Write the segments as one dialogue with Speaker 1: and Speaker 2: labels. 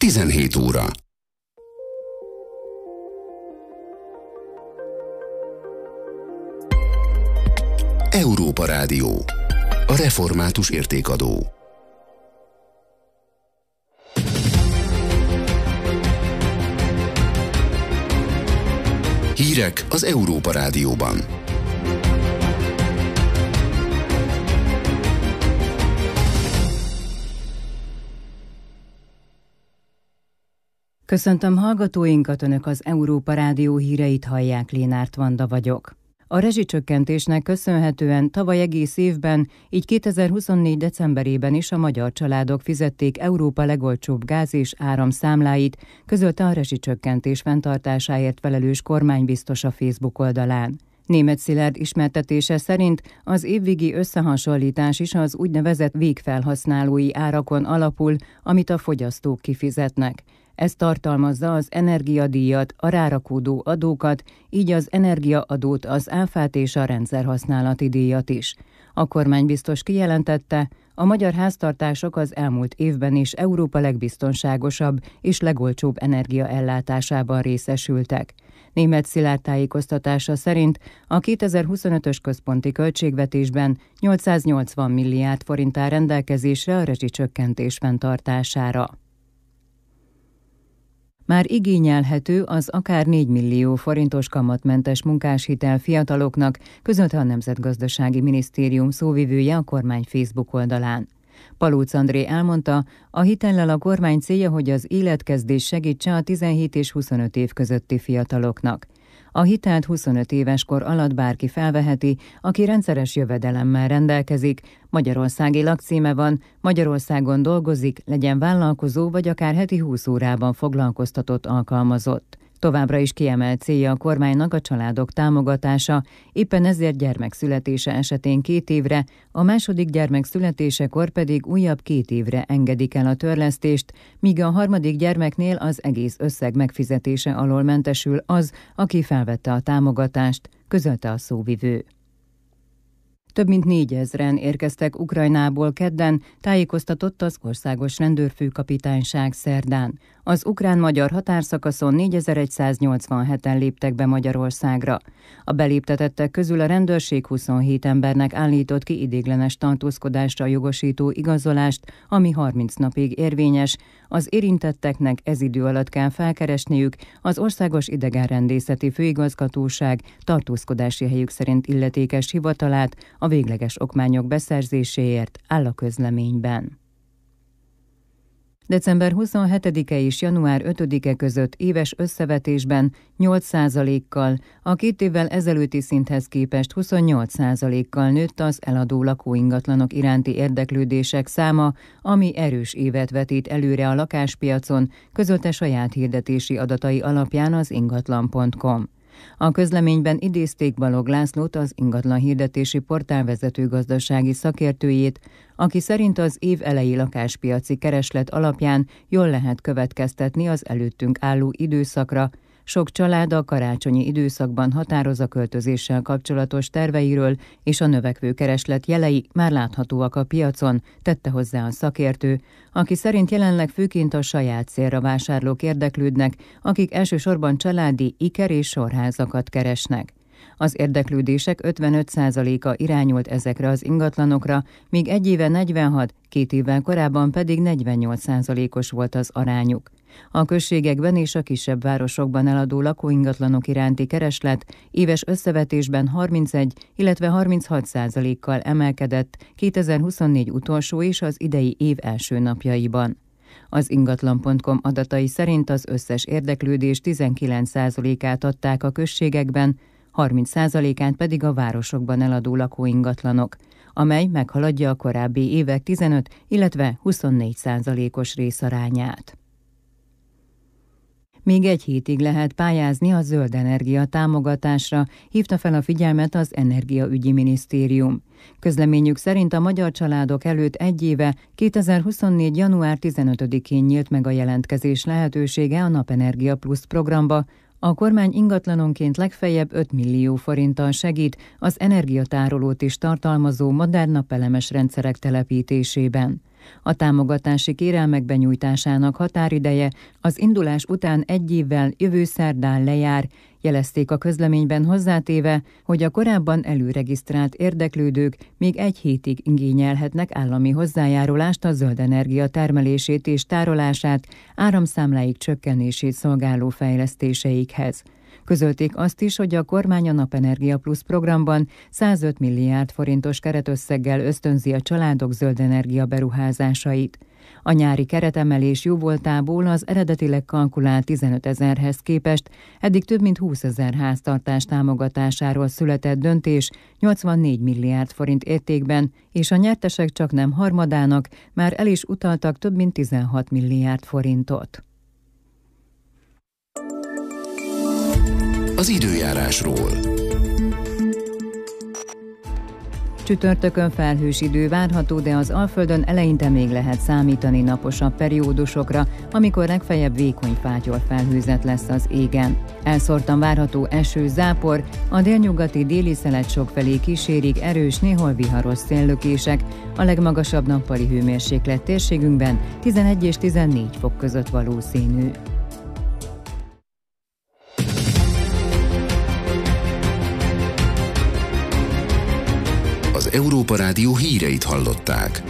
Speaker 1: 17 óra. Európa Rádió. A református értékadó. Hírek az Európa Rádióban.
Speaker 2: Köszöntöm hallgatóinkat, Önök az Európa Rádió híreit hallják, Lénárt Vanda vagyok. A rezsicsökkentésnek köszönhetően tavaly egész évben, így 2024. decemberében is a magyar családok fizették Európa legolcsóbb gáz és áramszámláit, közölte a rezsicsökkentés fenntartásáért felelős kormánybiztos a Facebook oldalán. Németh Szilárd ismertetése szerint az évvégi összehasonlítás is az úgynevezett végfelhasználói árakon alapul, amit a fogyasztók kifizetnek. Ez tartalmazza az energiadíjat, a rárakódó adókat, így az energiaadót, az áfát és a rendszerhasználati díjat is. A kormánybiztos kijelentette, a magyar háztartások az elmúlt évben is Európa legbiztonságosabb és legolcsóbb energiaellátásában részesültek. Németh Szilárd tájékoztatása szerint a 2025-ös központi költségvetésben 880 milliárd forint áll rendelkezésre a rezsicsökkentés fenntartására. Már igényelhető az akár 4 millió forintos kamatmentes munkáshitel fiataloknak, közölte a Nemzetgazdasági Minisztérium szóvivője a kormány Facebook oldalán. Palóc André elmondta, a hitellel a kormány célja, hogy az életkezdés segítse a 17 és 25 év közötti fiataloknak. A hitelt 25 éves kor alatt bárki felveheti, aki rendszeres jövedelemmel rendelkezik, magyarországi lakcíme van, Magyarországon dolgozik, legyen vállalkozó vagy akár heti 20 órában foglalkoztatott alkalmazott. Továbbra is kiemelt célja a kormánynak a családok támogatása, éppen ezért gyermek születése esetén 2 évre, a második gyermek születésekor pedig újabb 2 évre engedik el a törlesztést, míg a harmadik gyermeknél az egész összeg megfizetése alól mentesül az, aki felvette a támogatást, közölte a szóvivő. Több mint 4000-en érkeztek Ukrajnából kedden, tájékoztatott az országos rendőrfőkapitányság szerdán. Az ukrán-magyar határszakaszon 4187-en léptek be Magyarországra. A beléptetettek közül a rendőrség 27 embernek állított ki ideiglenes tartózkodásra jogosító igazolást, ami 30 napig érvényes. Az érintetteknek ez idő alatt kell felkeresniük az Országos Idegenrendészeti Főigazgatóság tartózkodási helyük szerint illetékes hivatalát a végleges okmányok beszerzéséért, áll a közleményben. December 27-e és január 5-e között éves összevetésben 8%-kal, a 2 évvel ezelőtti szinthez képest 28%-kal nőtt az eladó lakóingatlanok iránti érdeklődések száma, ami erős évet vetít előre a lakáspiacon, közölte saját hirdetési adatai alapján az ingatlan.com. A közleményben idézték Balog Lászlót, az ingatlan hirdetési portál vezető gazdasági szakértőjét, aki szerint az év eleji lakáspiaci kereslet alapján jól lehet következtetni az előttünk álló időszakra. Sok család a karácsonyi időszakban határoz a költözéssel kapcsolatos terveiről, és a növekvő kereslet jelei már láthatóak a piacon, tette hozzá a szakértő, aki szerint jelenleg főként a saját célra vásárlók érdeklődnek, akik elsősorban családi iker- és sorházakat keresnek. Az érdeklődések 55%-a irányult ezekre az ingatlanokra, míg egy éve 46, 2 évvel korábban pedig 48%-os volt az arányuk. A községekben és a kisebb városokban eladó lakóingatlanok iránti kereslet éves összevetésben 31, illetve 36%-kal emelkedett 2024 utolsó és az idei év első napjaiban. Az ingatlan.com adatai szerint az összes érdeklődés 19%-át adták a községekben, 30%-át pedig a városokban eladó lakóingatlanok, amely meghaladja a korábbi évek 15, illetve 24%-os részarányát. Még 1 hétig lehet pályázni a zöld energia támogatásra, hívta fel a figyelmet az Energiaügyi Minisztérium. Közleményük szerint a magyar családok előtt 1 éve, 2024. január 15-én nyílt meg a jelentkezés lehetősége a Napenergia Plusz programba. A kormány ingatlanonként legfeljebb 5 millió forinttal segít az energiatárolót is tartalmazó modern napelemes rendszerek telepítésében. A támogatási kérelmek benyújtásának határideje az indulás után 1 évvel jövő szerdán lejár, jelezték a közleményben, hozzátéve, hogy a korábban előregisztrált érdeklődők még 1 hétig igényelhetnek állami hozzájárulást a zöld energia termelését és tárolását, áramszámláik csökkenését szolgáló fejlesztéseikhez. Közölték azt is, hogy a kormány a Napenergia Plusz programban 105 milliárd forintos keretösszeggel ösztönzi a családok zöld energia beruházásait. A nyári keretemelés jóvoltából az eredetileg kalkulált 15 000-hez képest eddig több mint 20 000 háztartás támogatásáról született döntés 84 milliárd forint értékben, és a nyertesek csaknem harmadának már el is utaltak több mint 16 milliárd forintot.
Speaker 1: Az időjárásról.
Speaker 2: Csütörtökön felhős idő várható, de az Alföldön eleinte még lehet számítani naposabb periódusokra, amikor legfeljebb vékony fátyol-felhőzet lesz az égen. Elszórtan várható eső, zápor, a délnyugati déli szelet sokfelé kísérik erős, néhol viharos széllökések, a legmagasabb nappali hőmérséklet térségünkben 11 és 14 fok között valószínű.
Speaker 1: Az Európa Rádió híreit hallották.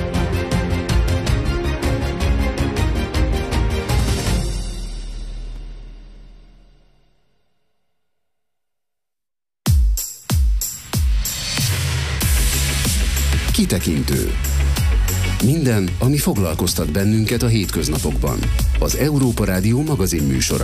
Speaker 1: Kitekintő. Minden, ami foglalkoztat bennünket a hétköznapokban. Az Európa Rádió magazinműsora.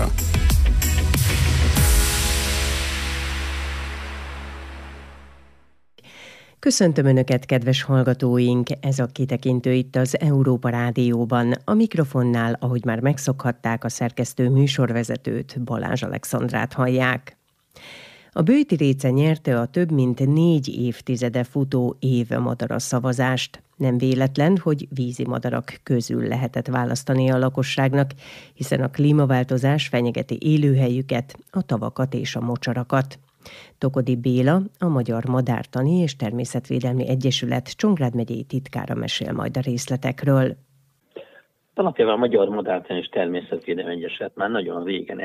Speaker 3: Köszöntöm Önöket, kedves hallgatóink! Ez a Kitekintő itt az Európa Rádióban. A mikrofonnál, ahogy már megszokhatták, a szerkesztő műsorvezetőt, Balázs Alexandrát hallják. A Böjti Réce nyerte a több mint 4 évtizede futó évmadara szavazást. Nem véletlen, hogy vízi madarak közül lehetett választani a lakosságnak, hiszen a klímaváltozás fenyegeti élőhelyüket, a tavakat és a mocsarakat. Tokodi Béla, a Magyar Madártani és Természetvédelmi Egyesület Csongrád megyei titkára mesél majd a részletekről.
Speaker 4: Alapjában a Magyar Madártani és Természetvédelmi Egyesület már nagyon régen,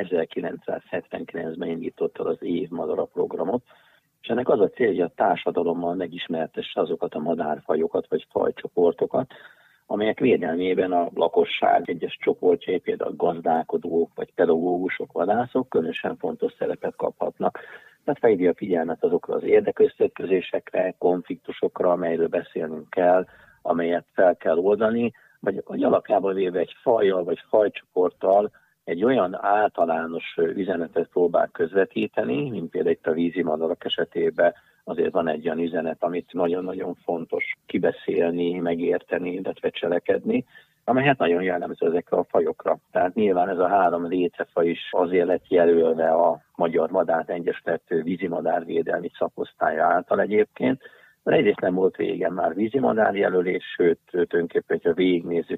Speaker 4: 1979-ben indította az évmadara programot, és ennek az a cél, hogy a társadalommal megismertesse azokat a madárfajokat vagy fajcsoportokat, amelyek védelmében a lakosság egyes csoportjai, például gazdálkodók vagy pedagógusok, vadászok különösen fontos szerepet kaphatnak. Tehát felhívja a figyelmet azokra az érdekösszeütközésekre, konfliktusokra, amelyről beszélnünk kell, amelyet fel kell oldani, vagy alapjában véve egy fajjal vagy fajcsoporttal egy olyan általános üzenetet próbál közvetíteni, mint például itt a vízimadarak esetében azért van egy olyan üzenet, amit nagyon-nagyon fontos kibeszélni, megérteni, illetve cselekedni, amely hát nagyon jellemző ezekre a fajokra. Tehát nyilván ez a 3 lécefaj is azért lett jelölve a Magyar Madártani Egyesület vízimadárvédelmi szakosztálya által egyébként, mert egyrészt nem volt régen már vízimadár jelölés, sőt, tulajdonképpen, ha végignézzük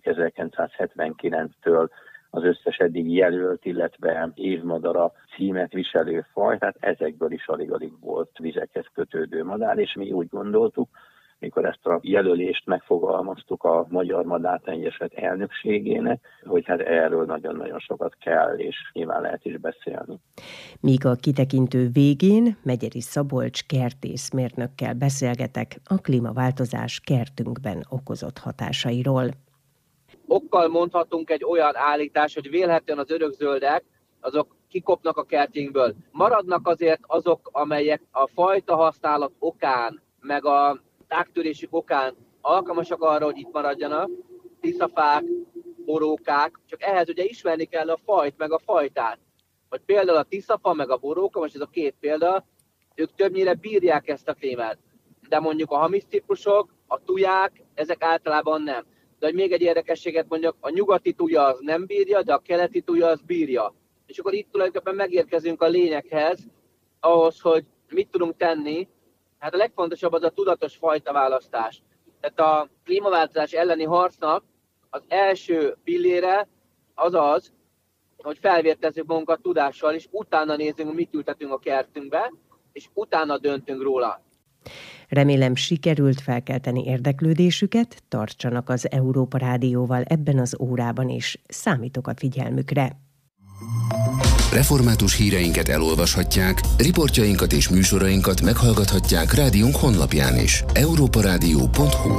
Speaker 4: 1979-től az összes eddig jelölt, illetve évmadara címet viselő faj, tehát ezekből is alig-alig volt vizekhez kötődő madár, és mi úgy gondoltuk, mikor ezt a jelölést megfogalmaztuk a Magyar Madártani Egyesület elnökségének, hogy hát erről nagyon-nagyon sokat kell, és nyilván lehet is beszélni.
Speaker 3: Míg a kitekintő végén Megyeri Szabolcs kertészmérnökkel beszélgetek a klímaváltozás kertünkben okozott hatásairól.
Speaker 5: Okkal mondhatunk egy olyan állítás, hogy vélhetően az örökzöldek, azok kikopnak a kertjénkből. Maradnak azért azok, amelyek a fajta használat okán, meg a tágtörésük okán alkalmasak arra, hogy itt maradjanak, tiszafák, borókák, csak ehhez ugye ismerni kell a fajt, meg a fajtát. Vagy például a tiszafa, meg a boróka, most ez a 2 példa, ők többnyire bírják ezt a klímát. De mondjuk a hamis típusok, a tuják, ezek általában nem. De hogy még egy érdekességet mondjak, a nyugati tuja az nem bírja, de a keleti tuja az bírja. És akkor itt tulajdonképpen megérkezünk a lényeghez, ahhoz, hogy mit tudunk tenni. Hát a legfontosabb az a tudatos fajtaválasztás. Tehát a klímaváltozás elleni harcnak az első pillére az az, hogy felvértezzük magunkat tudással, és utána nézzünk, mit ültetünk a kertünkbe, és utána döntünk róla.
Speaker 3: Remélem sikerült felkelteni érdeklődésüket, tartsanak az Európa Rádióval ebben az órában is. Számítok a figyelmükre.
Speaker 1: Református híreinket elolvashatják, riportjainkat és műsorainkat meghallgathatják rádiónk honlapján is. europaradio.hu.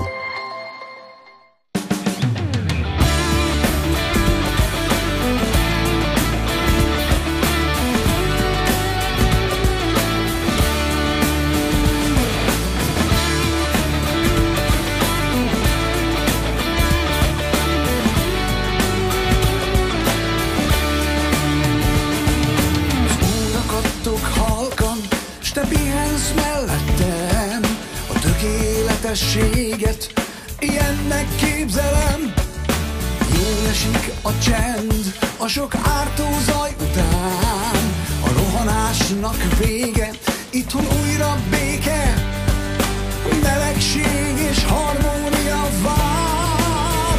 Speaker 6: Ilyennek képzelem, jól esik a csend, a sok ártó zaj után. A rohanásnak vége, itthon újra béke, melegség és harmónia vár.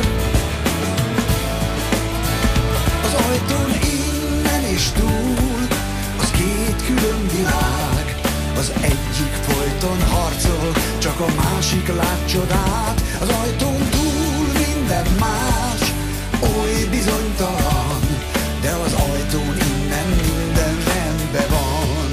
Speaker 6: Az ajtón innen és túl, az két külön világ. Az egyik folyton harcol, csak a másik lát csodát. Az ajtón túl minden más, oly bizonytalan, de az ajtón innen minden rendben van.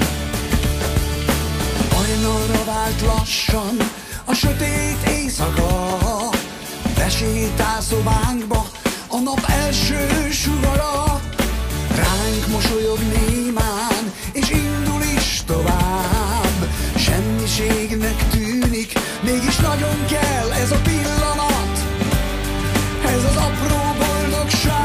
Speaker 6: Hajnalra vált lassan a sötét éjszaka, besétál szobánkba a nap első sugara. Ránk mosolyog némán, és indul is tovább. Semmiségnek tűnik, mégis nagyon kell ez a pillanat, ez az apró boldogság.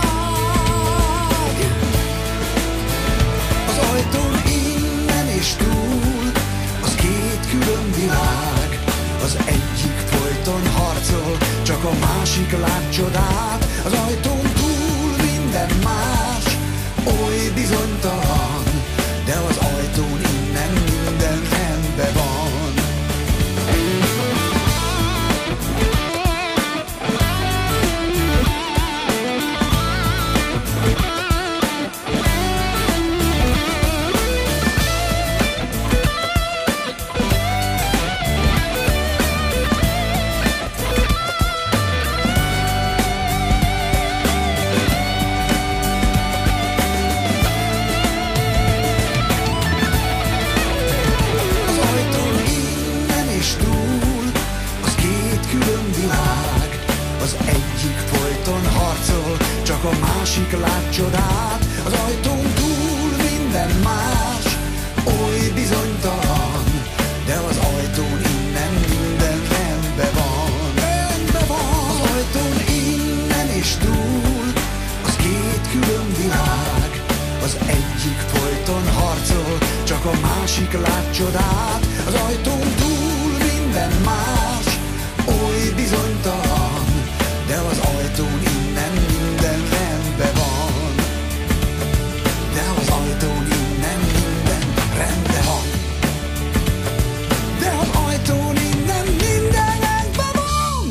Speaker 6: Az ajtón innen és túl, az két külön világ. Az egyik folyton harcol, csak a másik lát csodát. Az ajtón túl minden más, oly bizonytalan, de az ajtón innen minden rendben van. Csak a másik lát csodát. Az ajtón túl minden más, oly bizonytalan, de az ajtón innen minden rendben van. Rendben van. Az ajtón innen és túl, az két külön világ. Az egyik folyton harcol, csak a másik lát csodát. Az ajtón túl minden más, oly bizonytalan, de az ajtón innen minden rendben van. De az ajtón innen minden rendben van. De az ajtón innen minden rendben van.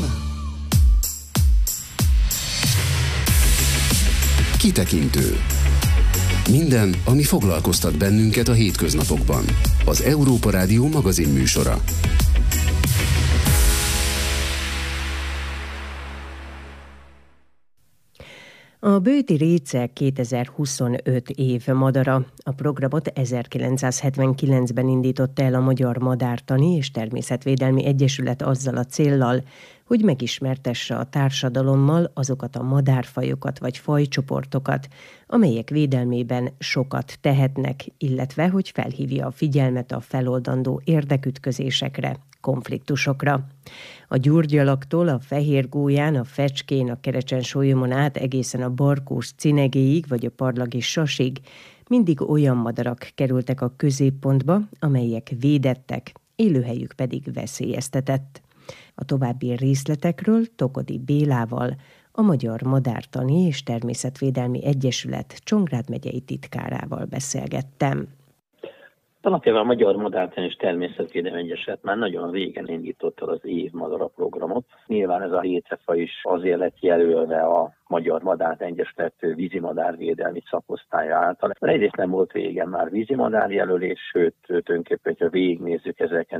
Speaker 1: Kitekintő. Minden, ami foglalkoztat bennünket a hétköznapokban. Az Európa Rádió magazin műsora.
Speaker 3: A Bőti Réce 2025 év madara. A programot 1979-ben indította el a Magyar Madártani és Természetvédelmi Egyesület azzal a céllal, hogy megismertesse a társadalommal azokat a madárfajokat vagy fajcsoportokat, amelyek védelmében sokat tehetnek, illetve hogy felhívja a figyelmet a feloldandó érdekütközésekre, konfliktusokra. A gyurgyalaktól a fehérgólyán, a fecskén, a Kerecsen-sólyomon át egészen a barkós cinegéig vagy a parlagi sasig mindig olyan madarak kerültek a középpontba, amelyek védettek, élőhelyük pedig veszélyeztetett. A további részletekről Tokodi Bélával, a Magyar Madártani és Természetvédelmi Egyesület Csongrád megyei titkárával beszélgettem.
Speaker 4: Alapjában a Magyar Madártan és Természetvédelmi Egyesület már nagyon régen indította az évmadara programot. Nyilván ez a hétrefa is azért lett jelölve a Magyar Madártan Egyesület vízimadárvédelmi szakosztálya által. Egyrészt nem volt régen már vízimadár jelölés, sőt, tulajdonképpen, ha végignézzük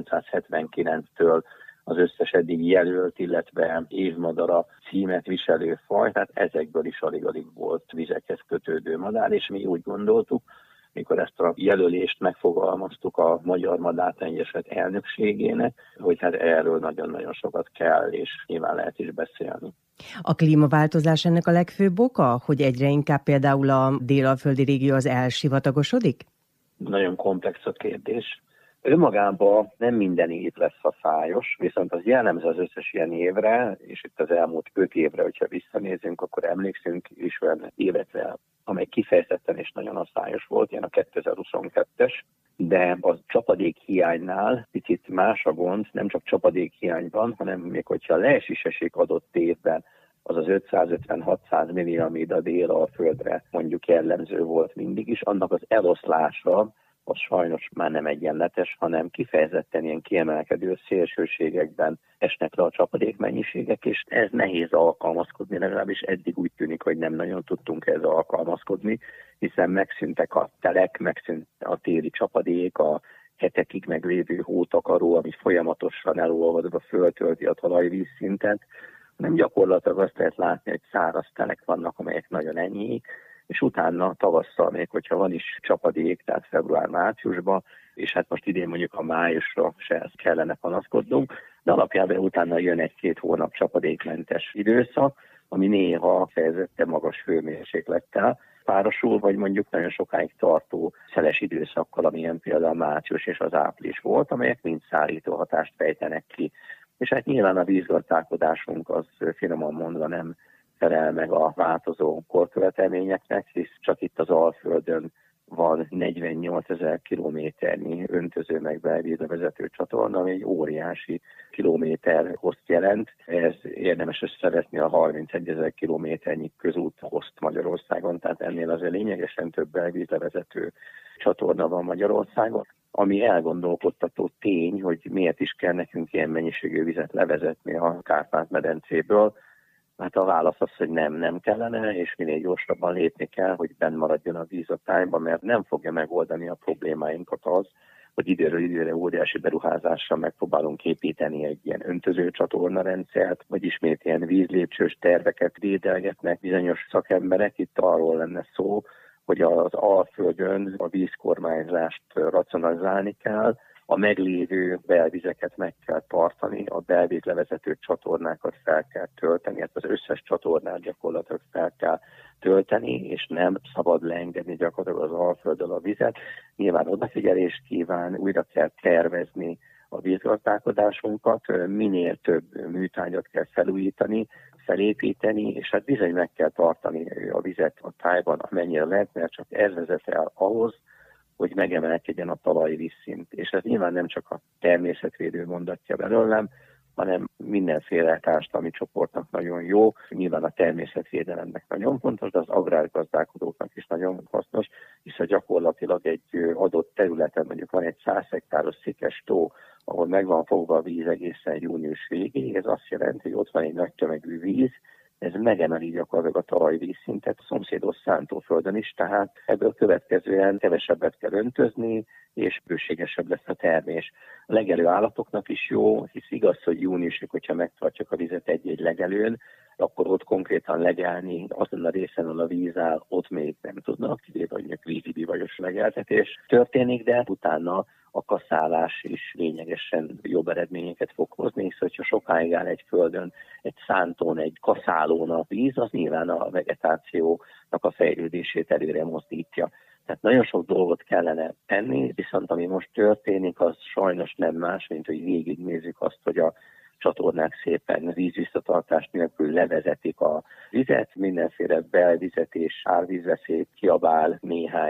Speaker 4: 1979-től az összes eddig jelölt, illetve évmadara címet viselő faj, tehát ezekből is alig-alig volt vizekhez kötődő madár, és mi úgy gondoltuk, mikor ezt a jelölést megfogalmaztuk a Magyar Madártan Egyesület elnökségének, hogy hát erről nagyon-nagyon sokat kell, és nyilván lehet is beszélni.
Speaker 3: A klímaváltozás ennek a legfőbb oka, hogy egyre inkább például a dél-alföldi régió az elsivatagosodik?
Speaker 7: Nagyon komplex a kérdés. Önmagában nem minden év lesz a szájos, viszont az jellemző az összes ilyen évre, és itt az elmúlt 5 évre, hogyha visszanézünk, akkor emlékszünk is olyan évekre, amely kifejezetten és nagyon asszályos volt, ilyen a 2022-es, de a csapadék hiánynál picit más a gond, nem csak csapadék hiányban, hanem még hogyha leesés esik adott évben, az 550-600 millió, ami a Dél-Alföldre mondjuk jellemző volt mindig is, annak az eloszlása az sajnos már nem egyenletes, hanem kifejezetten ilyen kiemelkedő szélsőségekben esnek le a csapadékmennyiségek, és ez nehéz alkalmazkodni, legalábbis eddig úgy tűnik, hogy nem nagyon tudtunk ezzel alkalmazkodni, hiszen megszűntek a telek, megszűnt a téli csapadék, a hetekig meglévő hótakaró, ami folyamatosan elolvadva föltölti a talajvízszintet, hanem gyakorlatilag azt lehet látni, hogy száraz telek vannak, amelyek nagyon enyhék, és utána tavasszal még, hogyha van is csapadék, tehát február-márciusban, és hát most idén mondjuk a májusra se ezt kellene panaszkodnunk, de alapjában utána jön 1-2 hónap csapadékmentes időszak, ami néha fejezetten magas hőmérséklettel párosul, vagy mondjuk nagyon sokáig tartó szeles időszakkal, amilyen például a március és az április volt, amelyek mind szárító hatást fejtenek ki. És hát nyilván a vízgazdálkodásunk az finoman mondva nem felel meg a változó korkövetelményeknek, hisz csak itt az Alföldön van 48 000 kilométernyi öntöző meg belvízre vezető csatorna, ami egy óriási kilométer hoszt jelent. Ez érdemes összevetni a 31 000 kilométernyi közút hoszt Magyarországon, tehát ennél azért lényegesen több belvízre vezető csatorna van Magyarországon. Ami elgondolkodtató tény, hogy miért is kell nekünk ilyen mennyiségű vizet levezetni a Kárpát-medencéből. Hát a válasz az, hogy nem kellene, és minél gyorsabban lépni kell, hogy benn maradjon a víz a tájban, mert nem fogja megoldani a problémáinkat az, hogy időről időre óriási beruházással megpróbálunk építeni egy ilyen öntöző csatornarendszert, vagy ismét ilyen vízlépcsős terveket védelgetnek bizonyos szakemberek. Itt arról lenne szó, hogy az Alföldön a vízkormányzást racionalizálni kell, a meglévő belvizeket meg kell tartani, a belvízlevezető csatornákat fel kell tölteni, hát az összes csatornát gyakorlatilag fel kell tölteni, és nem szabad leengedni gyakorlatilag az Alfölddel a vizet. Nyilván odafigyelést kíván, újra kell tervezni a vízgazdálkodásunkat, minél több műtárgyat kell felújítani, felépíteni, és hát bizony meg kell tartani a vizet a tájban, amennyire lehet, mert csak ez vezet el ahhoz, hogy megemelkedjen a talajvízszint. És ez nyilván nem csak a természetvédő mondatja belőlem, hanem mindenféle társadalmi csoportnak nagyon jó. Nyilván a természetvédelemnek nagyon fontos, de az agrárgazdálkodóknak is nagyon hasznos, hiszen gyakorlatilag egy adott területen, mondjuk van egy 100 hektáros szikes tó, ahol meg van fogva a víz egészen június végéig, ez azt jelenti, hogy ott van egy nagy tömegű víz, ez megemeli gyakorlatilag a talajvízszintet a szomszédos szántóföldön is, tehát ebből következően kevesebbet kell öntözni, és bőségesebb lesz a termés. A legelő állatoknak is jó, hisz igaz, hogy júniusig, hogyha megtartjuk a vizet egy-egy legelőn, akkor ott konkrétan legelni azon a részen, ahol a víz áll, ott még nem tudnak, kivéve mondjuk vízibivajos legeltetés történik, de utána a kaszálás is lényegesen jobb eredményeket fog hozni, hisz hogyha sokáig áll egy földön, egy szántón, egy kaszálón a víz, az nyilván a vegetációnak a fejlődését előre mozdítja. Tehát nagyon sok dolgot kellene tenni, viszont ami most történik, az sajnos nem más, mint hogy végignézzük azt, hogy a csatornák szépen vízvisszatartás nélkül levezetik a vizet, mindenféle belvizet és árvízveszélyt kiabál néhány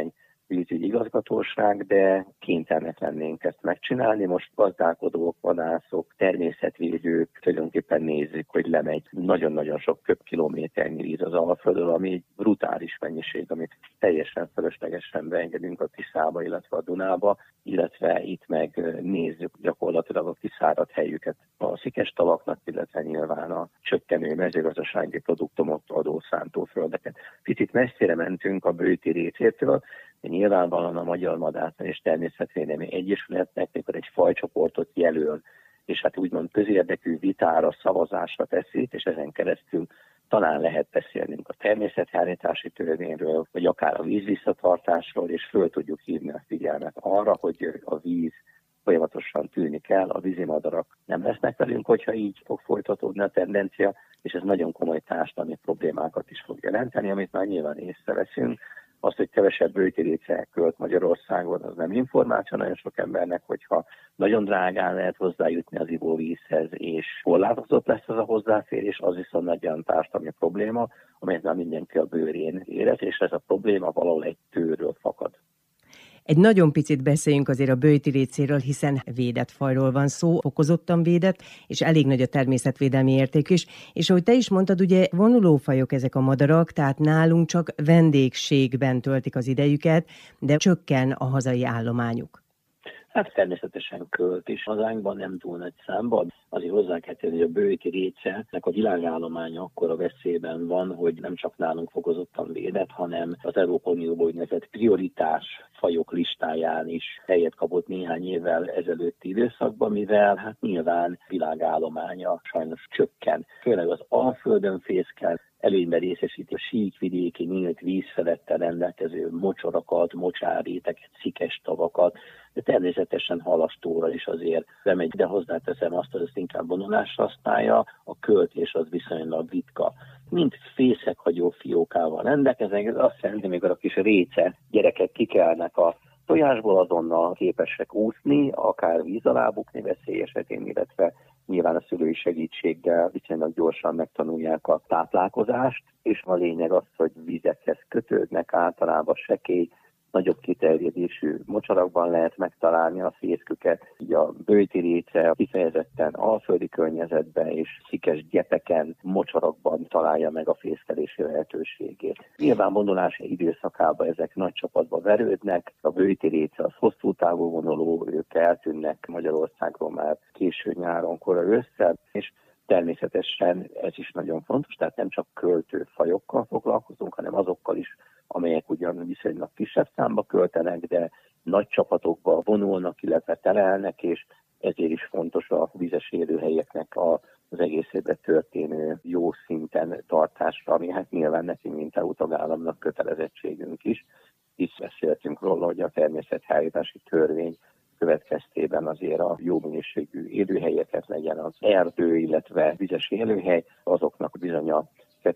Speaker 7: vízügyi igazgatóság, de kénytelenek lennénk ezt megcsinálni. Most gazdálkodók, vadászok, természetvédők tulajdonképpen nézzük, hogy lemegy nagyon-nagyon sok köbkilométernyi víz az Alföldről, ami egy brutális mennyiség, amit teljesen fölöslegesen beengedünk a Tiszába, illetve a Dunába, illetve itt meg nézzük gyakorlatilag a kiszáradt helyüket a szikestavaknak, illetve nyilván a csökkenő mezőgazdasági produktumot adó szántóföldeket. Picit messzire mentünk a Bőti récétől, de nyilvánvalóan a Magyar Madártan és Természetvédelmi Egyesületnek, mikor egy fajcsoportot jelöl, és hát úgymond közérdekű vitára, szavazásra teszi, és ezen keresztül talán lehet beszélnünk a természethárítási törvényről, vagy akár a vízvisszatartásról, és föl tudjuk hívni a figyelmet arra, hogy a víz folyamatosan tűnni kell, a vízimadarak nem lesznek velünk, hogyha így fog folytatódni a tendencia, és ez nagyon komoly társadalmi problémákat is fog jelenteni, amit már nyilván észreveszünk. Az, hogy kevesebb bőtiréce költ Magyarországon, az nem információ nagyon sok embernek, hogyha nagyon drágán lehet hozzájutni az ivóvízhez, és korlátozott lesz az a hozzáférés, az viszont nagyon társadalmi probléma, amelyet már mindenki a bőrén érez, és ez a probléma valahol egy tőről fakad.
Speaker 3: Egy nagyon picit beszéljünk azért a bőjtirécéről, hiszen védett fajról van szó, fokozottan védett, és elég nagy a természetvédelmi érték is. És ahogy te is mondtad, ugye vonulófajok ezek a madarak, tehát nálunk csak vendégségben töltik az idejüket, de csökken a hazai állományuk.
Speaker 4: Hát természetesen költ is. Hazánkban nem túl nagy számban. Azért hozzá kell tenni, hogy a bőti récenek a világállománya akkora veszélyben van, hogy nem csak nálunk fokozottan védett, hanem az Európai Unióból úgynevezett prioritás fajok listáján is helyet kapott néhány évvel ezelőtti időszakban, mivel hát nyilván világállománya sajnos csökken. Főleg az Alföldön fészkel, előnyben részesíti a síkvidéki nyílt vízfelettel rendelkező mocsarokat, mocsárréteket, szikes tavakat, de természetesen halastóra is azért bemegy, de hozzáteszem azt, hogy ezt inkább vonulásra használja, a költés az viszonylag ritka. Mint fészekhagyó fiókával rendelkeznek, ez azt jelenti, hogy amikor a kis réce gyerekek kikelnek a tojásból, azonnal képesek úszni, akár víz alá bukni veszély esetén, illetve nyilván a szülői segítséggel viszonylag gyorsan megtanulják a táplálkozást, és a lényeg az, hogy vizekhez kötődnek, általában sekély, nagyobb kiterjedésű mocsarakban lehet megtalálni a fészküket. Így a bőti réce kifejezetten alföldi környezetben és szikes gyepeken, mocsarakban találja meg a fészkelési lehetőségét. Nyilván vonulási időszakában ezek nagy csapatba verődnek, a bőti réce az hosszú távú vonuló, ők eltűnnek Magyarországról már késő nyáron, kora ősszel, és természetesen ez is nagyon fontos, tehát nem csak költő fajokkal foglalkozunk, hanem azokkal is, amelyek ugyan viszonylag kisebb számba költenek, de nagy csapatokba vonulnak, illetve telelnek, és ezért is fontos a vizes élőhelyeknek az egész évben történő jó szinten tartásra, ami hát nyilván nekünk, mint EU tagállamnak kötelezettségünk is. Itt beszéltünk róla, hogy a természethárítási törvény következtében azért a jó minőségű élőhelyeket legyen az erdő, illetve vizes élőhely, azoknak bizony a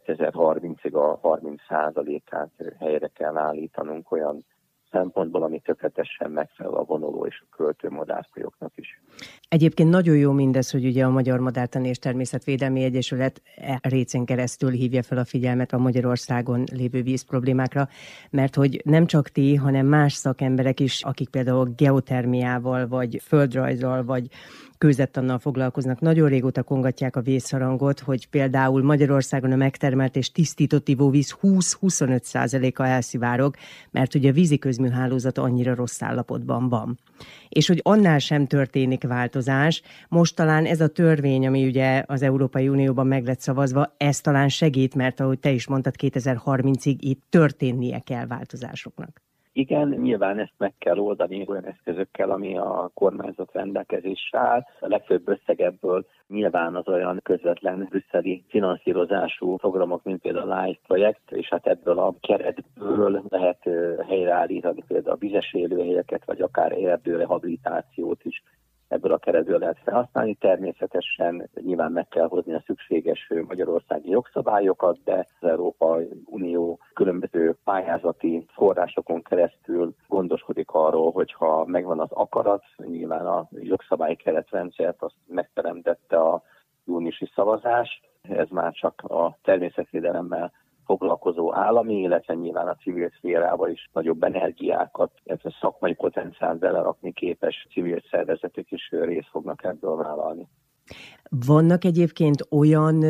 Speaker 4: 2030-ig a 30%-át helyre kell állítanunk olyan szempontból, ami tökéletesen megfelel a vonuló és a költő madárfajoknak is.
Speaker 3: Egyébként nagyon jó mindez, hogy ugye a Magyar Madártani és Természetvédelmi Egyesület récén keresztül hívja fel a figyelmet a Magyarországon lévő vízproblémákra, mert hogy nem csak ti, hanem más szakemberek is, akik például geotermiával, vagy földrajzzal, vagy kőzettannal foglalkoznak, nagyon régóta kongatják a vészharangot, hogy például Magyarországon a megtermelt és tisztított ivóvíz 20-25%-a elszivárog, mert ugye a vízi közműhálózat annyira rossz állapotban van. És hogy annál sem történik változás, most talán ez a törvény, ami ugye az Európai Unióban meg lett szavazva, ez talán segít, mert ahogy te is mondtad, 2030-ig itt történnie kell változásoknak.
Speaker 7: Igen, nyilván ezt meg kell oldani olyan eszközökkel, ami a kormányzat rendelkezésre áll. A legfőbb összeg ebből nyilván az olyan közvetlen brüsszeli finanszírozású programok, mint például a LIFE projekt, és hát ebből a keretből lehet helyreállítani például a vizes élőhelyeket, vagy akár erdőrehabilitációt is ebből a keretből lehet felhasználni. Természetesen nyilván meg kell hozni a szükséges magyarországi jogszabályokat, de az Európai Unió különböző pályázati forrásokon keresztül gondoskodik arról, hogyha megvan az akarat, nyilván a jogszabályi keretrendszert azt megteremtette a júniusi szavazás. Ez már csak a természetvédelemmel foglalkozó állami, illetve nyilván a civil szférával is nagyobb energiákat, illetve szakmai potenciált belerakni képes civil szervezetek is részt fognak ebből vállalni.
Speaker 3: Vannak egyébként olyan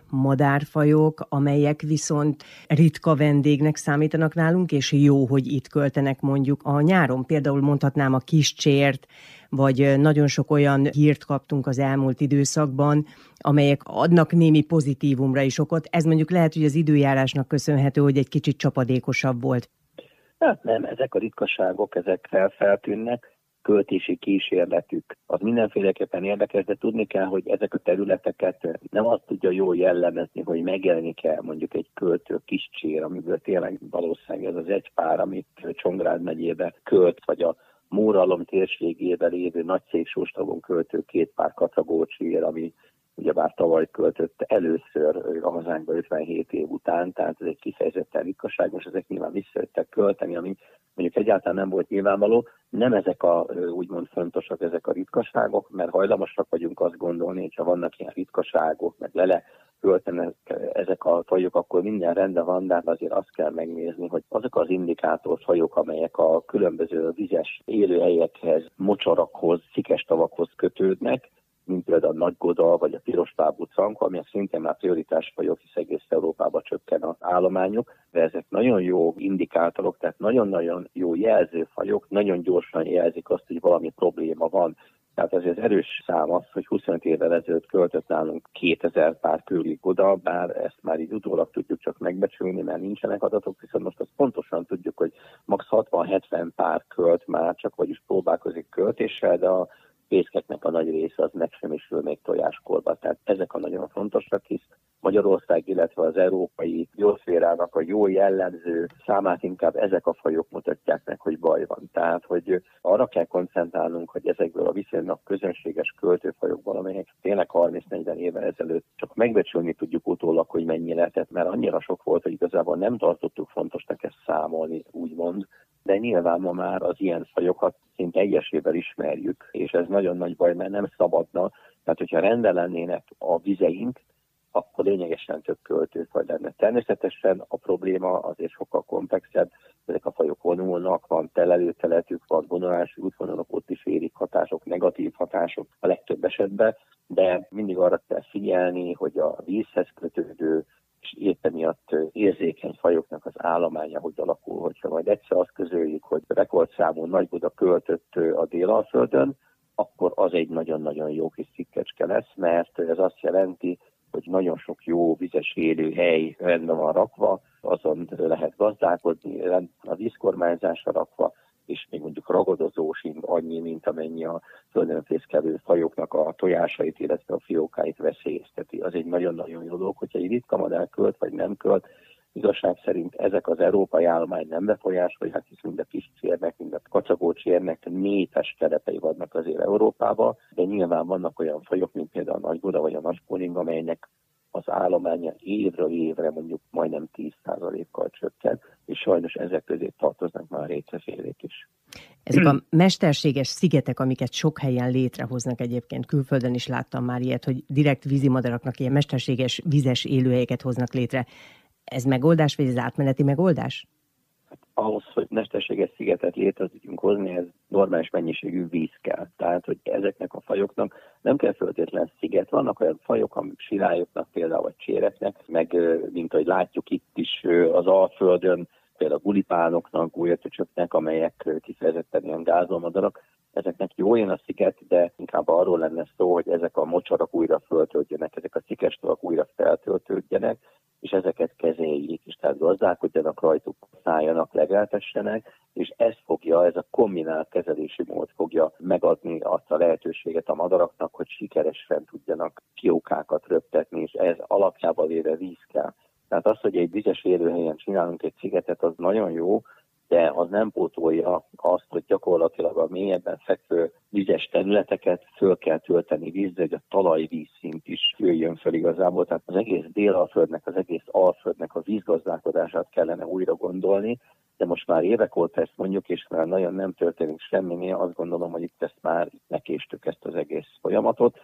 Speaker 3: madárfajok, amelyek viszont ritka vendégnek számítanak nálunk, és jó, hogy itt költenek mondjuk a nyáron. Például mondhatnám a kiscsért, vagy nagyon sok olyan hírt kaptunk az elmúlt időszakban, amelyek adnak némi pozitívumra is okot. Ez mondjuk lehet, hogy az időjárásnak köszönhető, hogy egy kicsit csapadékosabb volt.
Speaker 7: Hát nem, ezek a ritkaságok, ezek feltűnnek. Költési kísérletük az mindenféleképpen érdekes, de tudni kell, hogy ezek a területeket nem azt tudja jól jellemezni, hogy megjelenik-e mondjuk egy költő kiscsér, amiből tényleg valószínűleg ez az egy pár, amit Csongrád megyébe költ, vagy a Móralom térségében lévő Nagyszéksóstagon költő két pár kacagócsér, ami ugyebár tavaly költött először a hazánkba 57 év után, tehát ez egy kifejezetten ritkaságos, ezek nyilván visszajöttek költeni, ami mondjuk egyáltalán nem volt nyilvánvaló. Nem ezek a úgymond fontosak ezek a ritkaságok, mert hajlamosak vagyunk azt gondolni, hogyha vannak ilyen ritkaságok, meg költenek ezek a fajok, akkor minden rendben van, de azért azt kell megnézni, hogy azok az indikátorfajok, amelyek a különböző vizes élőhelyekhez, mocsarakhoz, szikestavakhoz kötődnek, mint például a nagygoda vagy a piroslábú canka, amelyek szintén már prioritásfajok, hisz egész Európában csökken az állományuk, de ezek nagyon jó indikátorok, tehát nagyon-nagyon jó jelzőfajok, nagyon gyorsan jelzik azt, hogy valami probléma van. Tehát ez erős szám az, hogy 25 évvel ezelőtt költött nálunk 2000 pár kőligoda, bár ezt már így utólag tudjuk csak megbecsülni, mert nincsenek adatok, viszont most azt pontosan tudjuk, hogy max. 60-70 pár költ már, csak vagyis próbálkozik költéssel, de a fészkeknek a nagy része az megsemmisül még tojáskorban. Tehát ezek a nagyon fontosak, hisz Magyarország, illetve az európai bioszférának a jó jellemző számát inkább ezek a fajok mutatják meg, hogy baj van. Tehát, hogy arra kell koncentrálnunk, hogy ezekből a viszonylag közönséges költőfajokból, amelyek tényleg 30-40 évvel ezelőtt csak megbecsülni tudjuk utólag, hogy mennyi lehetett, mert annyira sok volt, hogy igazából nem tartottuk fontosnak ezt számolni, úgymond. De nyilván ma már az ilyen fajokat szinte egyesével ismerjük, és ez nagyon nagy baj, mert nem szabadna. Tehát, hogyha rendben lennének a vizeink, akkor lényegesen több költőfaj lenne. Természetesen a probléma azért sokkal komplexebb, ezek a fajok vonulnak, van telelőteletük, van vonulási útvonalak, ott is érik hatások, negatív hatások a legtöbb esetben, de mindig arra kell figyelni, hogy a vízhez kötődő és éppen miatt érzékeny fajoknak az állománya hogy alakul, hogyha majd egyszer azt közöljük, hogy rekordszámú nagygoda költött a Délalföldön, akkor az egy nagyon-nagyon jó kis cikkecske lesz, mert ez azt jelenti, hogy nagyon sok jó vizes élőhely rendben van rakva, azon lehet gazdálkodni, a vízkormányzásra rakva, és még mondjuk ragadozó sincs annyi, mint amennyi a földön fészkelő fajoknak a tojásait, illetve a fiókáit veszélyezteti. Az egy nagyon-nagyon jó dolog, hogyha egy ritka madár költ, vagy nem költ, igazság szerint ezek az európai állomány nem befolyásolják, hisz mind a kiscsérnek, mind a kacagócsérnek népes telepei vannak azért Európában, de nyilván vannak olyan fajok, mint például a nagygoda vagy a nagykóning, amelynek az állománya évről évre mondjuk majdnem 10%-kal csökken, és sajnos ezek közé tartoznak már récefélék is.
Speaker 3: Ezek a mesterséges szigetek, amiket sok helyen létrehoznak egyébként, külföldön is láttam már ilyet, hogy direkt vízimadaraknak ilyen mesterséges vizes élőhelyeket hoznak létre. Ez megoldás, vagy ez átmeneti megoldás?
Speaker 7: Ahhoz, hogy mesterséges szigetet létre tudjunk hozni, ez normális mennyiségű víz kell. Tehát, hogy ezeknek a fajoknak nem kell feltétlen sziget. Vannak olyan fajok, amik sirályoknak például, vagy cséreknek, meg mint ahogy látjuk itt is az Alföldön, például a gulipánoknak, gólyatöcsöknek, amelyek kifejezetten ilyen gázolmadarak, ezeknek jó jön a sziget, de inkább arról lenne szó, hogy ezek a mocsarak újra föltöltjenek, ezek a szikestavak újra feltöltődjenek, és ezeket kezeljék, és tehát gazdálkodjanak rajtuk, szálljanak, legeltessenek, és ez a kombinált kezelési mód fogja megadni azt a lehetőséget a madaraknak, hogy sikeresen tudjanak fiókákat röptetni, és ez alapjában véve víz kell. Tehát az, hogy egy vizes élőhelyen csinálunk egy szigetet, az nagyon jó, de az nem pótolja azt, hogy gyakorlatilag a mélyebben fekvő vizes területeket föl kell tölteni vízzel, hogy a talajvízszint is jöjjön föl igazából. Tehát az egész Délalföldnek, az egész Alföldnek a vízgazdálkodását kellene újra gondolni, de most már évek óta ezt mondjuk, és már nagyon nem történik semminél, azt gondolom, hogy itt ezt már megkéstük ezt az egész folyamatot, de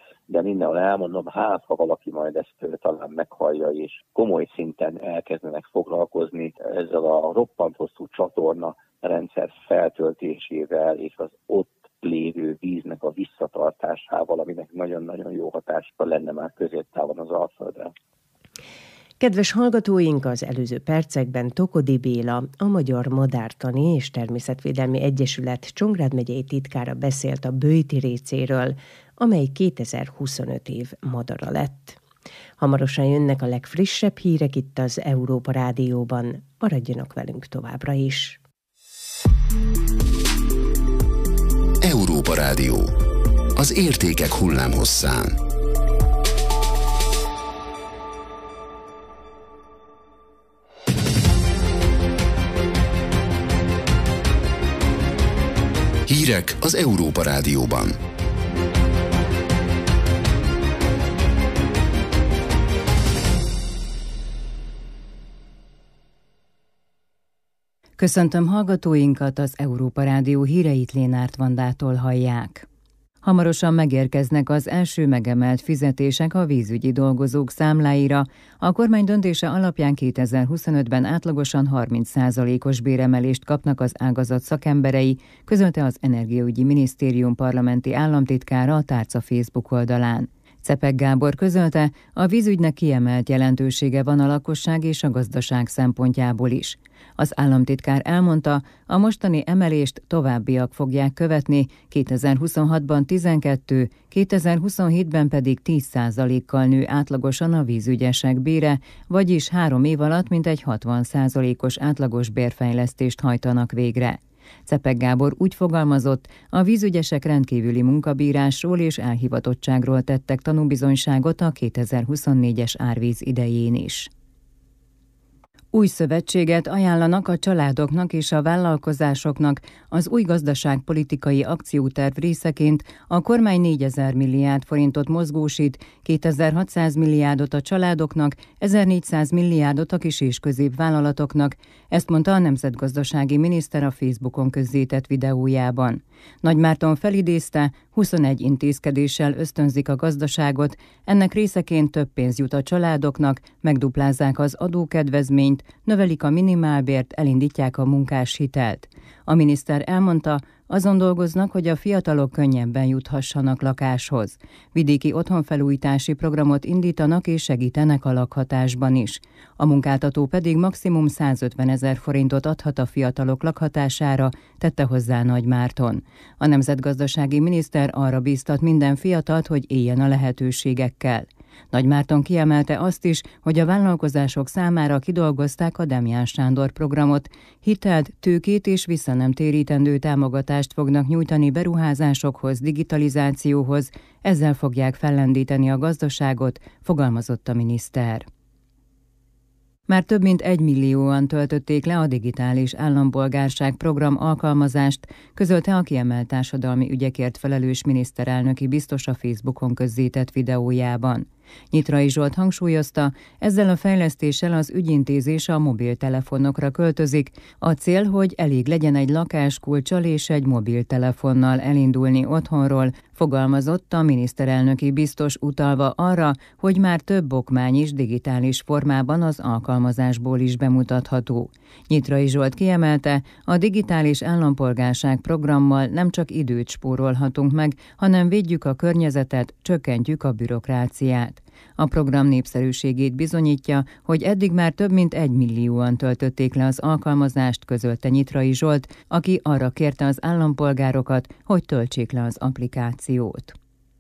Speaker 7: mindenhol elmondom, ha valaki majd ezt talán meghallja, és komoly szinten elkezdenek foglalkozni ezzel a roppant hosszú csatorna rendszer feltöltésével, és az ott lévő víznek a visszatartásával, aminek nagyon-nagyon jó hatása lenne már középtávon az Alföldre.
Speaker 3: Kedves hallgatóink, az előző percekben Tokodi Béla, a Magyar Madártani és Természetvédelmi Egyesület Csongrád megyei titkára beszélt a böjti récéről, amely 2025 év madara lett. Hamarosan jönnek a legfrissebb hírek itt az Európa Rádióban. Maradjanak velünk továbbra is.
Speaker 1: Európa Rádió. Az értékek hullámhosszán. Hírek az Európa Rádióban.
Speaker 2: Köszöntöm hallgatóinkat, az Európa Rádió híreit Lénárt Vandától hallják. Hamarosan megérkeznek az első megemelt fizetések a vízügyi dolgozók számláira. A kormány döntése alapján 2025-ben átlagosan 30%-os béremelést kapnak az ágazat szakemberei, közölte az Energiaügyi Minisztérium parlamenti államtitkára a tárca Facebook oldalán. Czepek Gábor közölte, a vízügynek kiemelt jelentősége van a lakosság és a gazdaság szempontjából is. Az államtitkár elmondta, a mostani emelést továbbiak fogják követni, 2026-ban 12, 2027-ben pedig 10%-kal nő átlagosan a vízügyesek bére, vagyis 3 év alatt mintegy 60%-os átlagos bérfejlesztést hajtanak végre. Czepek Gábor úgy fogalmazott, a vízügyesek rendkívüli munkabírásról és elhivatottságról tettek tanúbizonyságot a 2024-es árvíz idején is. Új szövetséget ajánlanak a családoknak és a vállalkozásoknak. Az új gazdaságpolitikai akcióterv részeként a kormány 4000 milliárd forintot mozgósít, 2600 milliárdot a családoknak, 1400 milliárdot a kis- és középvállalatoknak. Ezt mondta a nemzetgazdasági miniszter a Facebookon közzétett videójában. Nagy Márton felidézte, 21 intézkedéssel ösztönzik a gazdaságot, ennek részeként több pénz jut a családoknak, megduplázzák az adókedvezményt, növelik a minimálbért, elindítják a munkáshitelt. A miniszter elmondta, azon dolgoznak, hogy a fiatalok könnyebben juthassanak lakáshoz. Vidéki otthonfelújítási programot indítanak és segítenek a lakhatásban is. A munkáltató pedig maximum 150 000 forintot adhat a fiatalok lakhatására, tette hozzá Nagy Márton. A nemzetgazdasági miniszter arra bíztat minden fiatalt, hogy éljen a lehetőségekkel. Nagy Márton kiemelte azt is, hogy a vállalkozások számára kidolgozták a Demján Sándor programot. Hitelt, tőkét és visszanemtérítendő támogatást fognak nyújtani beruházásokhoz, digitalizációhoz, ezzel fogják fellendíteni a gazdaságot, fogalmazott a miniszter. Már több mint 1 millióan töltötték le a digitális állampolgárság program alkalmazást, közölte a kiemelt társadalmi ügyekért felelős miniszterelnöki biztos a Facebookon közzétett videójában. Nyitrai Zsolt hangsúlyozta, ezzel a fejlesztéssel az ügyintézés a mobiltelefonokra költözik. A cél, hogy elég legyen egy lakáskulccsal és egy mobiltelefonnal elindulni otthonról, fogalmazott a miniszterelnöki biztos, utalva arra, hogy már több okmány is digitális formában az alkalmazásból is bemutatható. Nyitrai Zsolt kiemelte, a digitális állampolgárság programmal nem csak időt spórolhatunk meg, hanem védjük a környezetet, csökkentjük a bürokráciát. A program népszerűségét bizonyítja, hogy eddig már több mint 1 millióan töltötték le az alkalmazást, közölte Nyitrai Zsolt, aki arra kérte az állampolgárokat, hogy töltsék le az applikációt.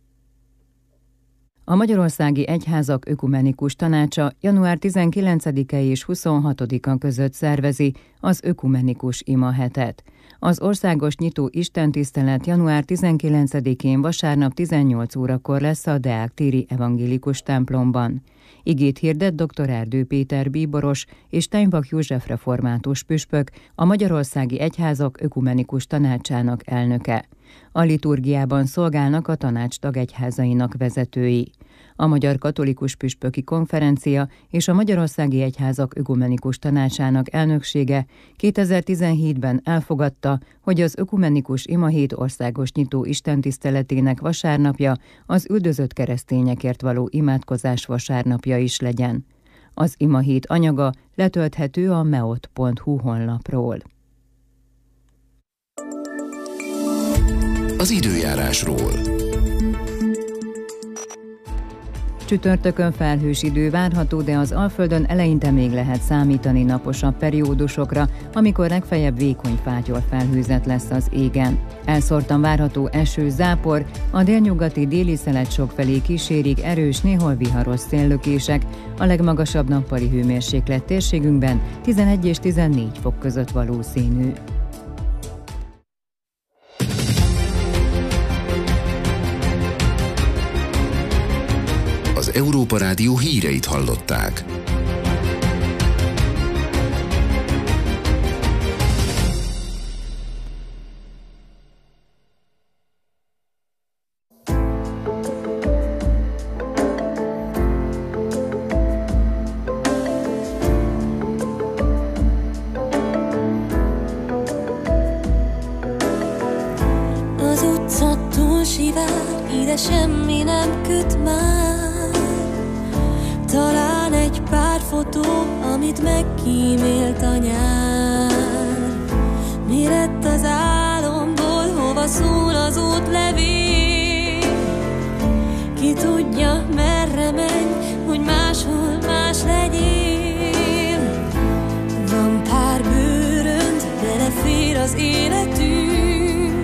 Speaker 2: A Magyarországi Egyházak Ökumenikus Tanácsa január 19-e és 26-a között szervezi az Ökumenikus Ima hetet. Az országos nyitó istentisztelet január 19-én vasárnap 18 órakor lesz a Deák téri evangélikus templomban. Igét hirdet dr. Erdő Péter bíboros és Steinbach József református püspök, a Magyarországi Egyházak Ökumenikus Tanácsának elnöke. A liturgiában szolgálnak a tanács tagegyházainak vezetői. A Magyar Katolikus Püspöki Konferencia és a Magyarországi Egyházak Ökumenikus Tanácsának elnöksége 2017-ben elfogadta, hogy az Ökumenikus Imahét országos nyitó istentiszteletének vasárnapja az üldözött keresztényekért való imádkozás vasárnapja is legyen. Az imahét anyaga letölthető a meot.hu honlapról.
Speaker 1: Az időjárásról.
Speaker 2: Csütörtökön felhős idő várható, de az Alföldön eleinte még lehet számítani naposabb periódusokra, amikor legfeljebb vékony fátyol felhőzet lesz az égen. Elszórtan várható eső, zápor, a délnyugati déli szelet sokfelé kísérik erős, néhol viharos széllökések, a legmagasabb nappali hőmérséklet térségünkben 11 és 14 fok között valószínű.
Speaker 1: Az Európa Rádió híreit hallották.
Speaker 8: Az utca túl sivár, ide semmi nem köt már. Talán egy pár fotó, amit megkímélt a nyár. Mi lett az álomból, hova szól az útlevél? Ki tudja, merre menj, hogy máshol más legyél. Van pár bőrönd, belefér az életünk.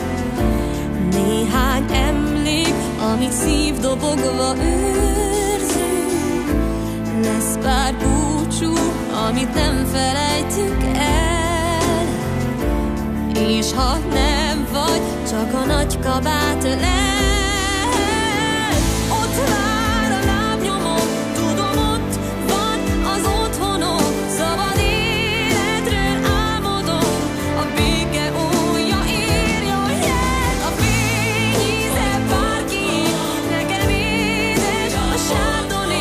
Speaker 8: Néhány emlék, amit szívdobogva lesz pár búcsú, amit nem felejtünk el. És ha nem vagy, csak a nagy kabát ölel. Ott vár a lábnyomom, tudom, ott van az otthonom. Szabad életről álmodom, a béke ója írja jel. A fény íze bárki, nekem édes a sárdoné.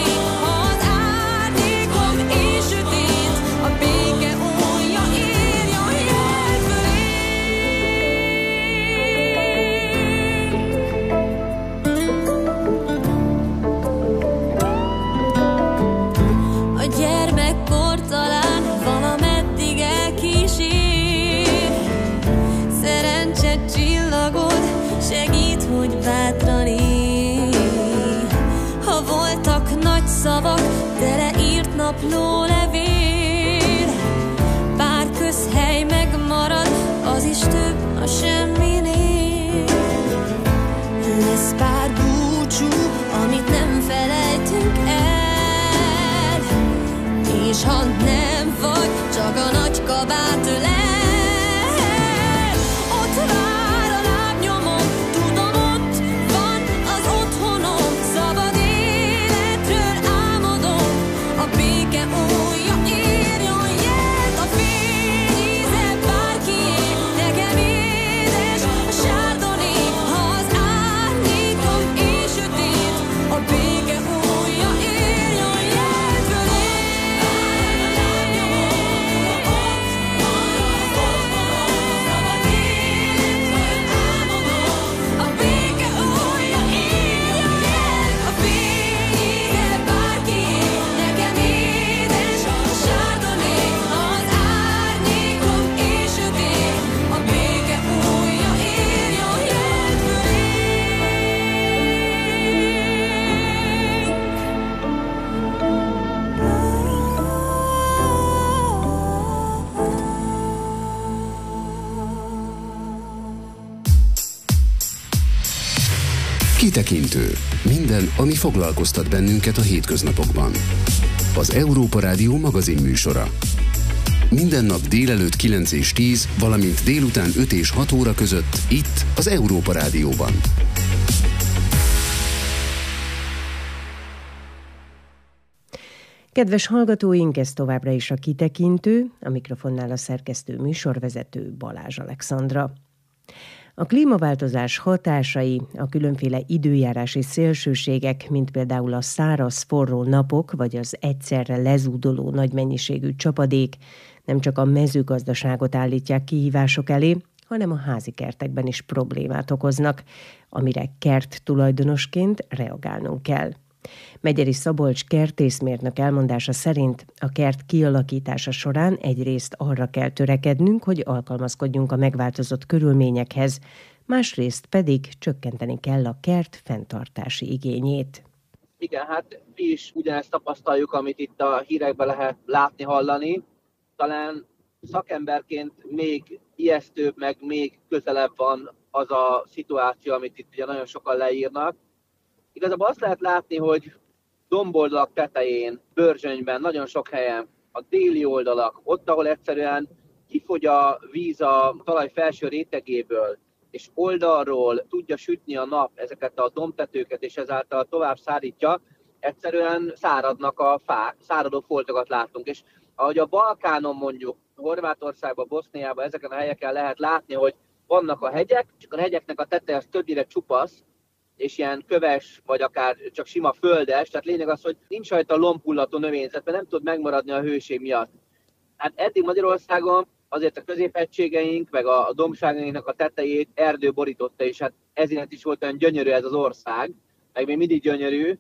Speaker 8: Segít, hogy bátran élj. Ha voltak nagy szavak, teleírt naplólevél, pár közhely megmarad, az is több a semminél. Lesz pár búcsú, amit nem felejtünk el. És ha nem vagy, csak a nagy kabát ölel.
Speaker 1: Kitekintő. Minden, ami foglalkoztat bennünket a hétköznapokban. Az Európa Rádió magazinműsora. Minden nap délelőtt 9 és 10, valamint délután 5 és 6 óra között, itt az Európa Rádióban.
Speaker 3: Kedves hallgatóink, ez továbbra is a Kitekintő, a mikrofonnál a szerkesztő műsorvezető Balázs Alexandra. A klímaváltozás hatásai, a különféle időjárási szélsőségek, mint például a száraz, forró napok, vagy az egyszerre lezúduló nagy mennyiségű csapadék nem csak a mezőgazdaságot állítják kihívások elé, hanem a házi kertekben is problémát okoznak, amire kerttulajdonosként reagálnunk kell. Megyeri Szabolcs kertészmérnök elmondása szerint a kert kialakítása során egyrészt arra kell törekednünk, hogy alkalmazkodjunk a megváltozott körülményekhez, másrészt pedig csökkenteni kell a kert fenntartási igényét.
Speaker 5: Igen, hát mi is ugyanezt tapasztaljuk, amit itt a hírekben lehet látni, hallani. Talán szakemberként még ijesztőbb, meg még közelebb van az a szituáció, amit itt ugye nagyon sokan leírnak. Igazából azt lehet látni, hogy domboldalak tetején, Börzsönyben, nagyon sok helyen, a déli oldalak, ott, ahol egyszerűen kifogy a víz a talaj felső rétegéből, és oldalról tudja sütni a nap ezeket a dombtetőket, és ezáltal tovább szárítja, egyszerűen száradnak a fák, száradó foltokat látunk. És ahogy a Balkánon mondjuk, Horvátországban, Boszniában, ezeken a helyeken lehet látni, hogy vannak a hegyek, csak a hegyeknek a teteje az többnyire csupasz, és ilyen köves, vagy akár csak sima földes, tehát lényeg az, hogy nincs rajta lombhullató növényzet, mert nem tud megmaradni a hőség miatt. Hát eddig Magyarországon azért a középhegységeink, meg a dombságainknak a tetejét erdő borította, és hát ezért is volt olyan gyönyörű ez az ország, meg még mindig gyönyörű,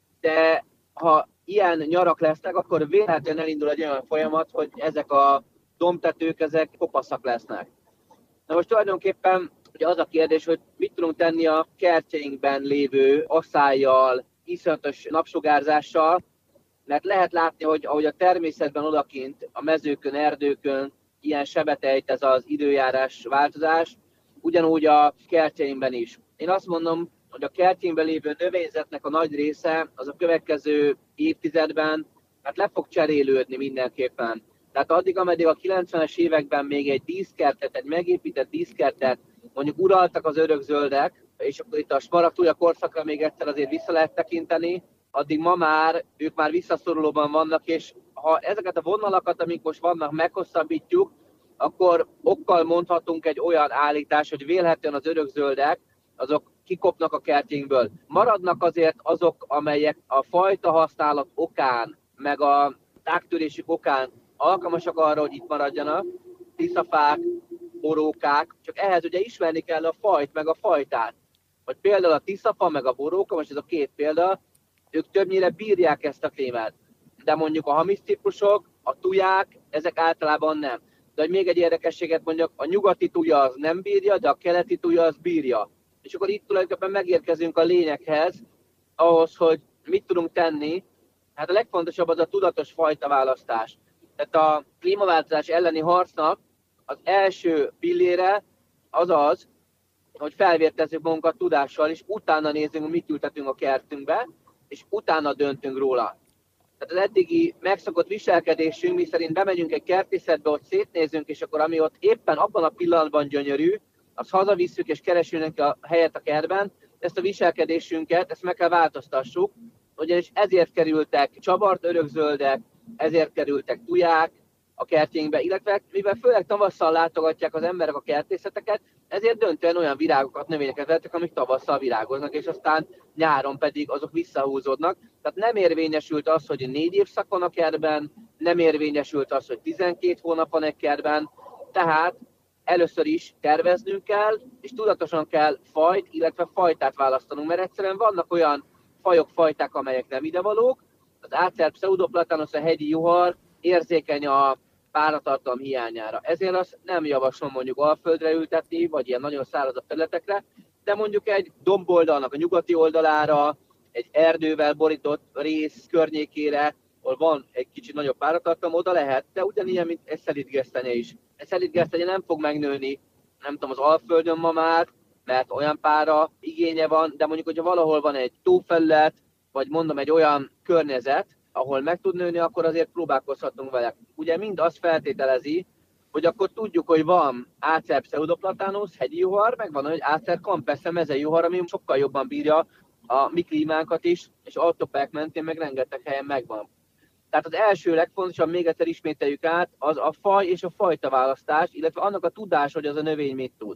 Speaker 5: de ha ilyen nyarak lesznek, akkor véletlenül elindul egy olyan folyamat, hogy ezek a dombtetők, ezek kopaszak lesznek. Na most tulajdonképpen ugye az a kérdés, hogy mit tudunk tenni a kertjeinkben lévő asszállyal, iszonyatos napsugárzással, mert lehet látni, hogy ahogy a természetben odakint, a mezőkön, erdőkön ilyen sebet ejt ez az időjárás változás, ugyanúgy a kertjeinkben is. Én azt mondom, hogy a kertjeinkben lévő növényzetnek a nagy része az a következő évtizedben hát le fog cserélődni mindenképpen. Tehát addig, ameddig a 90-es években még egy díszkertet, egy megépített díszkertet mondjuk uraltak az örökzöldek, és akkor itt a smaragdtúja korszakra még egyszer azért vissza lehet tekinteni, addig ma már ők már visszaszorulóban vannak, és ha ezeket a vonalakat, amik most vannak, meghosszabbítjuk, akkor okkal mondhatunk egy olyan állítás, hogy vélhetően az örökzöldek, azok kikopnak a kertjénkből. Maradnak azért azok, amelyek a fajta használat okán, meg a tágtörésük okán alkalmasak arra, hogy itt maradjanak, tiszafák, borókák, csak ehhez ugye ismerni kell a fajt, meg a fajtát. Vagy például a tiszafa, meg a boróka, most ez a két példa, ők többnyire bírják ezt a klímát. De mondjuk a hamis típusok, a tuják, ezek általában nem. De hogy még egy érdekességet mondjak, a nyugati tuja az nem bírja, de a keleti tuja az bírja. És akkor itt tulajdonképpen megérkezünk a lényeghez, ahhoz, hogy mit tudunk tenni. Hát a legfontosabb az a tudatos fajtaválasztás. Tehát a klímaváltozás elleni harcnak az első pillére az az, hogy felvértezzük magunkat tudással, és utána nézzünk, hogy mit ültetünk a kertünkbe, és utána döntünk róla. Tehát az eddigi megszokott viselkedésünk, miszerint bemegyünk egy kertészetbe, ott szétnézünk, és akkor ami ott éppen abban a pillanatban gyönyörű, azt hazavisszük és keresünk neki a helyet a kertben, ezt a viselkedésünket, ezt meg kell változtassuk, ugyanis ezért kerültek csavart örökzöldek, ezért kerültek tuják a kertjénkbe, illetve mivel főleg tavasszal látogatják az emberek a kertészeteket, ezért döntően olyan virágokat, növényeket vettek, amik tavasszal virágoznak, és aztán nyáron pedig azok visszahúzódnak. Tehát nem érvényesült az, hogy 4 évszak van a kertben, nem érvényesült az, hogy 12 hónap van egy kertben, tehát először is terveznünk kell, és tudatosan kell fajt, illetve fajtát választanunk, mert egyszerűen vannak olyan fajok, fajták, amelyek nem idevalók. Az Acer pseudoplatanus, a hegyi juhar érzékeny a páratartalom hiányára. Ezért azt nem javaslom mondjuk alföldre ültetni, vagy ilyen nagyon szárazabb területekre, de mondjuk egy domboldalnak a nyugati oldalára, egy erdővel borított rész környékére, ahol van egy kicsit nagyobb páratartalom, oda lehet, de ugyanilyen, mint egy szelídgesztenye is. Egy szelídgesztenye nem fog megnőni, nem tudom, az Alföldön ma már, mert olyan pára igénye van, de mondjuk, hogyha valahol van egy tófelület, vagy mondom egy olyan környezet, ahol meg tud nőni, akkor azért próbálkozhatunk vele. Ugye mind azt feltételezi, hogy akkor tudjuk, hogy van Acer pseudoplatanus, hegyi juhar, meg van, hogy Acer campestre, mezei juhar, ami sokkal jobban bírja a mi klímánkat is, és autópályák mentén meg rengeteg helyen megvan. Tehát az első legfontosabb, még egyszer ismételjük át, az a faj és a fajta választás, illetve annak a tudás, hogy az a növény mit tud.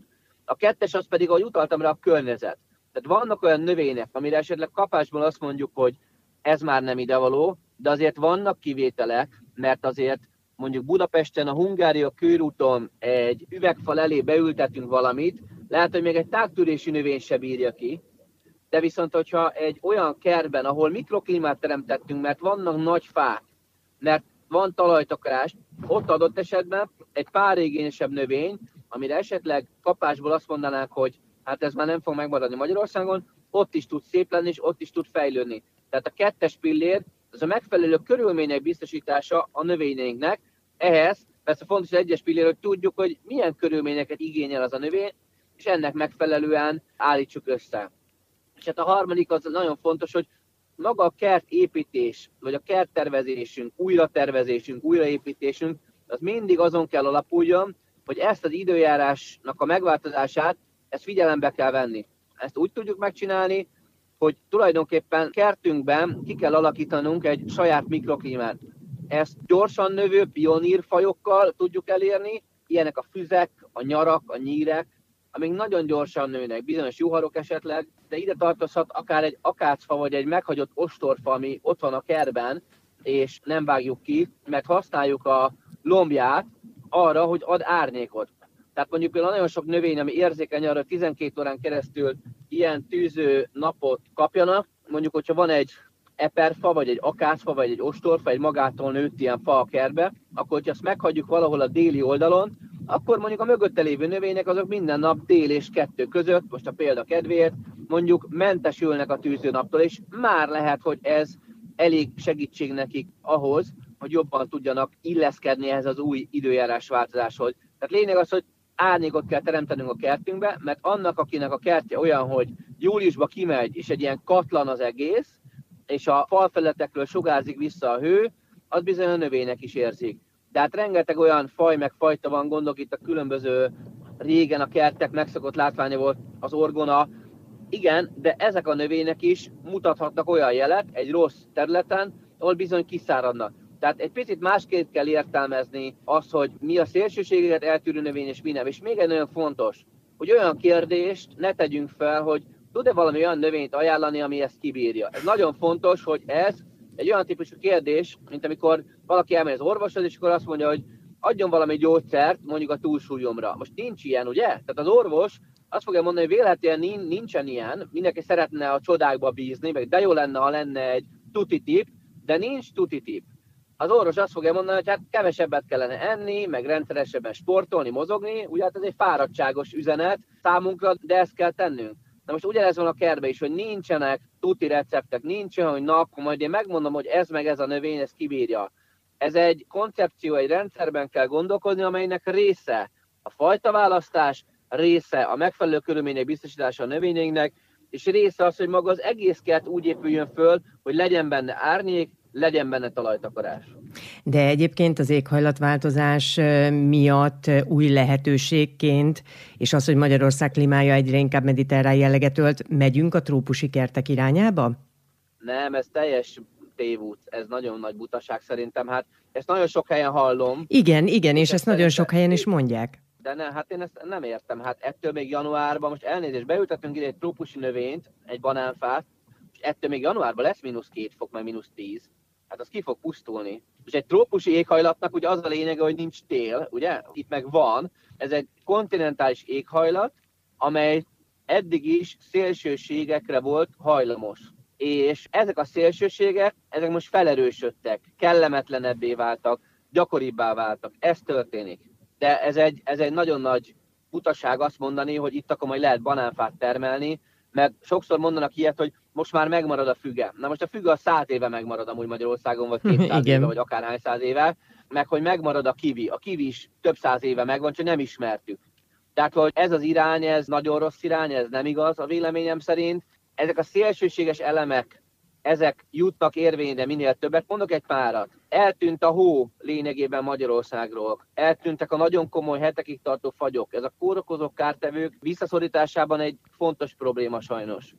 Speaker 5: A kettes az pedig, ahogy utaltam rá, a környezet. Tehát vannak olyan növények, amire esetleg kapásból azt mondjuk, hogy ez már nem idevaló, de azért vannak kivételek, mert azért mondjuk Budapesten, a Hungária körúton egy üvegfal elé beültetünk valamit, lehet, hogy még egy tágtűrési növény se bírja ki, de viszont, hogyha egy olyan kertben, ahol mikroklímát teremtettünk, mert vannak nagy fák, mert van talajtakarás, ott adott esetben egy párigényesebb növény, amire esetleg kapásból azt mondanák, hogy hát ez már nem fog megmaradni Magyarországon, ott is tud szép lenni, és ott is tud fejlődni. Tehát a kettes pillér, az a megfelelő körülmények biztosítása a növényeinknek. Ehhez persze fontos az egyes pillér, hogy tudjuk, hogy milyen körülményeket igényel az a növény, és ennek megfelelően állítsuk össze. És hát a harmadik az nagyon fontos, hogy maga a kertépítés, vagy a kerttervezésünk, újratervezésünk, újraépítésünk, az mindig azon kell alapuljon, hogy ezt az időjárásnak a megváltozását, ezt figyelembe kell venni. Ezt úgy tudjuk megcsinálni, hogy tulajdonképpen kertünkben ki kell alakítanunk egy saját mikroklímát. Ezt gyorsan növő pionírfajokkal tudjuk elérni, ilyenek a füzek, a nyarak, a nyírek, amik nagyon gyorsan nőnek, bizonyos juharok esetleg, de ide tartozhat akár egy akácfa vagy egy meghagyott ostorfa, ami ott van a kertben, és nem vágjuk ki, mert használjuk a lombját arra, hogy ad árnyékot. Tehát mondjuk például nagyon sok növény, ami érzékeny arra, 12 órán keresztül ilyen tűző napot kapjanak, mondjuk, hogyha van egy eperfa, vagy egy akácfa, vagy egy ostorfa, egy magától nőtt ilyen fa a kertbe, akkor, hogyha azt meghagyjuk valahol a déli oldalon, akkor mondjuk a mögötte lévő növények azok minden nap dél és 2 között, most a példa kedvéért, mondjuk mentesülnek a tűző naptól, és már lehet, hogy ez elég segítség nekik ahhoz, hogy jobban tudjanak illeszkedni ehhez az új időjárás változáshoz. Tehát lényeg az, hogy árnyékot kell teremtenünk a kertünkbe, mert annak, akinek a kertje olyan, hogy júliusban kimegy, és egy ilyen katlan az egész, és a falfeletekről sugárzik vissza a hő, az bizony a növények is érzik. De hát rengeteg olyan faj meg fajta van, gondolok itt a különböző régen a kertek megszokott látványa volt az orgona. Igen, de ezek a növények is mutathatnak olyan jelet egy rossz területen, ahol bizony kiszáradnak. Tehát egy picit másképp kell értelmezni azt, hogy mi a szélsőségeket eltűrő növény és mi nem. És még egy nagyon fontos, hogy olyan kérdést ne tegyünk fel, hogy tud-e valami olyan növényt ajánlani, ami ezt kibírja. Ez nagyon fontos, hogy ez egy olyan típusú kérdés, mint amikor valaki elmegy az orvoshoz, és akkor azt mondja, hogy adjon valami gyógyszert, mondjuk a túlsúlyomra. Most nincs ilyen, ugye? Tehát az orvos azt fogja mondani, hogy véletlenül nincsen ilyen, mindenki szeretne a csodákba bízni, meg de jó lenne, ha lenne egy tutitip, de nincs tutitip. Az orvos azt fogja mondani, hogy hát kevesebbet kellene enni, meg rendszeresebben sportolni, mozogni, ugye hát ez egy fáradtságos üzenet számunkra, de ezt kell tennünk. Na most ugyanez van a kertben is, hogy nincsenek tuti receptek, nincsen, hogy na, akkor majd én megmondom, hogy ez meg ez a növény, ez kibírja. Ez egy koncepció, egy rendszerben kell gondolkodni, amelynek része a fajtaválasztás, része a megfelelő körülmények biztosítása a növényeinknek, és része az, hogy maga az egész kert úgy épüljön föl, hogy legyen benne árnyék, legyen benne talajtakarás.
Speaker 3: De egyébként az éghajlatváltozás miatt új lehetőségként, és az, hogy Magyarország klímája egyre inkább mediterrán jelleget ölt, megyünk a trópusi kertek irányába?
Speaker 5: Nem, ez teljes tévút, ez nagyon nagy butaság szerintem. Hát ezt nagyon sok helyen hallom.
Speaker 3: Igen, és ezt nagyon sok helyen is mondják.
Speaker 5: De ne, hát én ezt nem értem. Hát ettől még januárban, most elnézést, beültetünk ide egy trópusi növényt, egy banánfát, és ettől még januárban lesz -2 fok, meg -10. Hát az ki fog pusztulni. És egy trópusi éghajlatnak ugye az a lényege, hogy nincs tél, ugye? Itt meg van. Ez egy kontinentális éghajlat, amely eddig is szélsőségekre volt hajlamos. És ezek a szélsőségek, ezek most felerősödtek, kellemetlenebbé váltak, gyakoribbá váltak. Ez történik. De ez egy nagyon nagy butaság azt mondani, hogy itt akkor majd lehet banánfát termelni, mert sokszor mondanak ilyet, hogy most már megmarad a füge. Na most a füge a 100 éve megmarad amúgy Magyarországon, vagy 200 éve, vagy akárhány 100 éve, meg hogy megmarad a kiwi. A kiwi is több 100 éve megvan, csak nem ismertük. Tehát, hogy ez az irány, ez nagyon rossz irány, ez nem igaz a véleményem szerint. Ezek a szélsőséges elemek, ezek jutnak érvényre minél többet. Mondok egy párat. Eltűnt a hó lényegében Magyarországról. Eltűntek a nagyon komoly hetekig tartó fagyok. Ez a kórokozó kártevők visszaszorításában egy fontos probléma sajnos.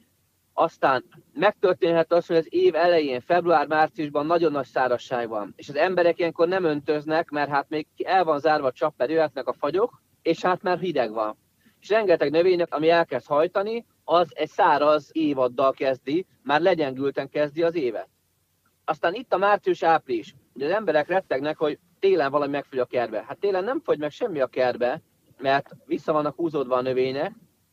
Speaker 5: Aztán megtörténhet az, hogy az év elején, február-márciusban nagyon nagy szárazság van. És az emberek ilyenkor nem öntöznek, mert hát még el van zárva a csapp, mert jöhetnek a fagyok, és hát már hideg van. És rengeteg növénynek, ami elkezd hajtani, az egy száraz évaddal kezdi, már legyengülten kezdi az évet. Aztán itt a március-április. Ugye az emberek rettegnek, hogy télen valami megfogy a kertbe. Hát télen nem fogy meg semmi a kertbe, mert vissza vannak húzódva a növények,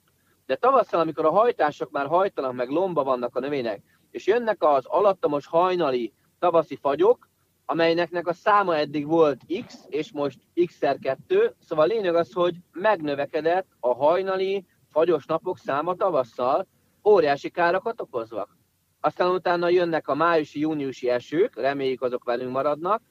Speaker 5: de tavasszal, amikor a hajtások már hajtanak, meg lomba vannak a növények, és jönnek az alattomos hajnali tavaszi fagyok, amelynek a száma eddig volt X, és most X-2, szóval a lényeg az, hogy megnövekedett a hajnali fagyos napok száma tavasszal, óriási károkat okozva. Aztán utána jönnek a májusi-júniusi esők, reméljük azok velünk maradnak,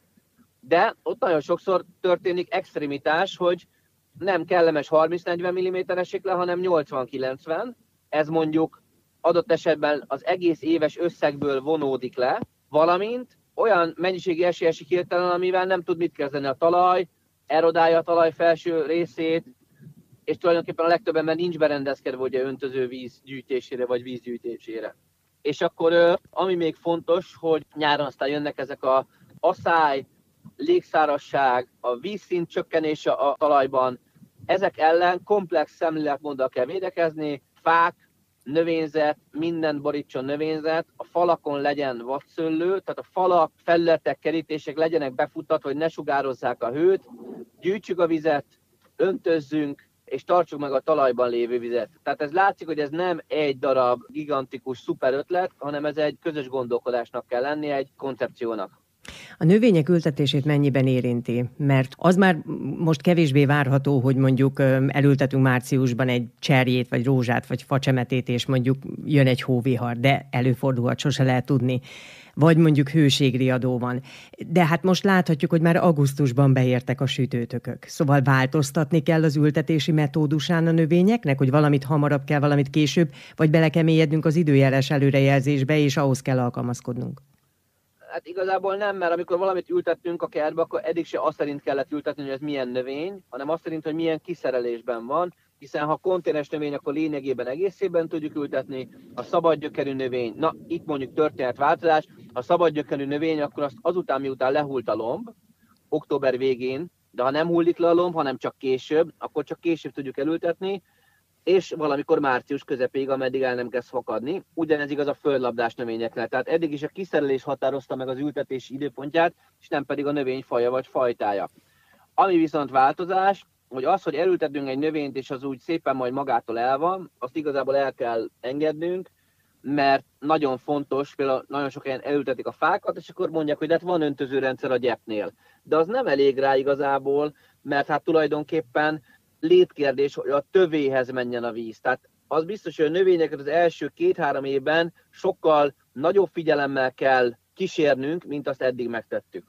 Speaker 5: de ott nagyon sokszor történik extremitás, hogy nem kellemes 30-40 mm esik le, hanem 80-90. Ez mondjuk adott esetben az egész éves összegből vonódik le, valamint olyan mennyiségi eső esik hirtelen, amivel nem tud mit kezdeni a talaj, erodálja a talaj felső részét, és tulajdonképpen a legtöbb ember nincs berendezkedve ugye öntöző víz gyűjtésére vagy vízgyűjtésére. És akkor ami még fontos, hogy nyáron aztán jönnek ezek a aszály, légszárazság, a vízszint csökkenése a talajban. Ezek ellen komplex szemléletmóddal kell védekezni, fák, növényzet, mindent borítson növényzet, a falakon legyen vadszőlő, tehát a falak, felületek, kerítések legyenek befuttatva, hogy ne sugározzák a hőt, gyűjtsük a vizet, öntözzünk, és tartsuk meg a talajban lévő vizet. Tehát ez látszik, hogy ez nem egy darab gigantikus szuper ötlet, hanem ez egy közös gondolkodásnak kell lenni, egy koncepciónak.
Speaker 3: A növények ültetését mennyiben érinti? Mert az már most kevésbé várható, hogy mondjuk elültetünk márciusban egy cserjét, vagy rózsát, vagy facsemetét, és mondjuk jön egy hóvihar, de előfordulhat, sose lehet tudni. Vagy mondjuk hőségriadó van. De hát most láthatjuk, hogy már augusztusban beértek a sütőtökök. Szóval változtatni kell az ültetési metódusán a növényeknek, hogy valamit hamarabb kell, valamit később, vagy bele kell mélyednünk az időjárás előrejelzésbe, és ahhoz kell alkalmazkodnunk.
Speaker 5: Hát igazából nem, mert amikor valamit ültettünk a kertbe, akkor eddig se azt szerint kellett ültetni, hogy ez milyen növény, hanem azt szerint, hogy milyen kiszerelésben van, hiszen ha konténeres növény, akkor lényegében egészében tudjuk ültetni, a szabadgyökerű növény, na itt mondjuk történetváltozás, ha szabadgyökerű növény, akkor azt azután, miután lehult a lomb, október végén, de ha nem hullik le a lomb, hanem csak később, akkor csak később tudjuk elültetni, és valamikor március közepéig, ameddig el nem kezd fakadni. Ugyanez igaz a földlabdás növényekre. Tehát eddig is a kiszerelés határozta meg az ültetési időpontját, és nem pedig a növény faja vagy fajtája. Ami viszont változás, hogy az, hogy elültetünk egy növényt, és az úgy szépen majd magától el van, azt igazából el kell engednünk, mert nagyon fontos, például nagyon sok helyen elültetik a fákat, és akkor mondják, hogy hát van öntözőrendszer a gyepnél. De az nem elég rá igazából, mert hát tulajdonképpen létkérdés, hogy a tövéhez menjen a víz. Tehát az biztos, hogy a növényeket az első 2-3 évben sokkal nagyobb figyelemmel kell kísérnünk, mint azt eddig megtettük.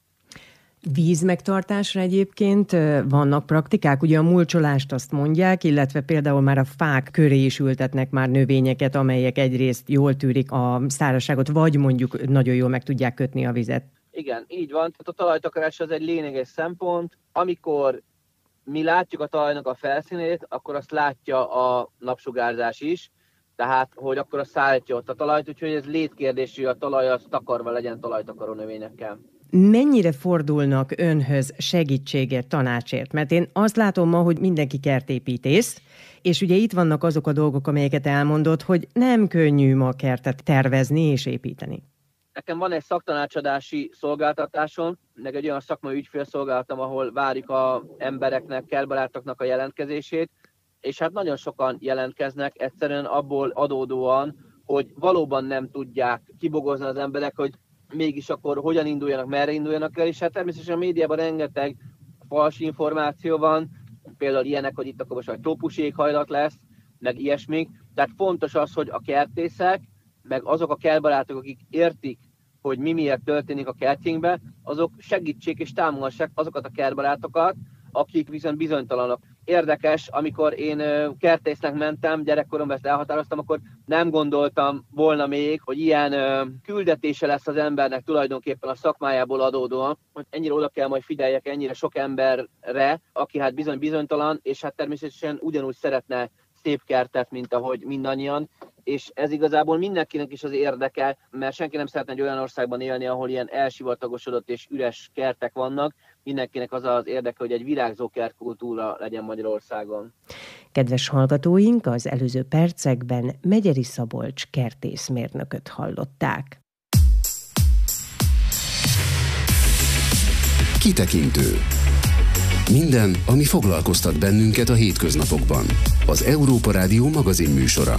Speaker 3: Vízmegtartásra egyébként vannak praktikák, ugye a mulcsolást azt mondják, illetve például már a fák köré is ültetnek már növényeket, amelyek egyrészt jól tűrik a szárazságot, vagy mondjuk nagyon jól meg tudják kötni a vizet.
Speaker 5: Igen, így van. Tehát a talajtakarás az egy lényeges szempont. Amikor mi látjuk a talajnak a felszínét, akkor azt látja a napsugárzás is, tehát hogy akkor azt szállítja ott a talajt, úgyhogy ez létkérdés, hogy a talaj az takarva legyen talajtakaró növényekkel.
Speaker 3: Mennyire fordulnak önhöz segítségért, tanácsért? Mert én azt látom ma, hogy mindenki kertépítész, és ugye itt vannak azok a dolgok, amelyeket elmondott, hogy nem könnyű ma kertet tervezni és építeni.
Speaker 5: Nekem van egy szaktanácsadási szolgáltatásom, meg egy olyan szakmai ügyfélszolgálatom, ahol várjuk az embereknek, kertbarátoknak a jelentkezését, és hát nagyon sokan jelentkeznek egyszerűen abból adódóan, hogy valóban nem tudják kibogozni az emberek, hogy mégis akkor hogyan induljanak, merre induljanak el, és hát természetesen a médiában rengeteg fals információ van, például ilyenek, hogy itt akkor most egy trópusi éghajlat lesz, meg ilyesmik. Tehát fontos az, hogy a kertészek, meg azok a kertbarátok, akik értik, hogy mi miért történik a kertjénkben, azok segítsék és támogassák azokat a kertbarátokat, akik viszont bizonytalanok. Érdekes, amikor én kertésznek mentem, gyerekkoromban ezt elhatároztam, akkor nem gondoltam volna még, hogy ilyen küldetése lesz az embernek tulajdonképpen a szakmájából adódóan, hogy ennyire oda kell majd figyeljek ennyire sok emberre, aki hát bizonytalan, és hát természetesen ugyanúgy szeretne szép kertet, mint ahogy mindannyian, és ez igazából mindenkinek is az érdeke, mert senki nem szeretne egy olyan országban élni, ahol ilyen elsivatagosodott és üres kertek vannak. Mindenkinek az az érdeke, hogy egy virágzó kertkultúra legyen Magyarországon.
Speaker 3: Kedves hallgatóink, az előző percekben Megyeri Szabolcs kertészmérnököt hallották.
Speaker 1: Kitekintő. Minden, ami foglalkoztat bennünket a hétköznapokban. Az Európa Rádió magazin műsora.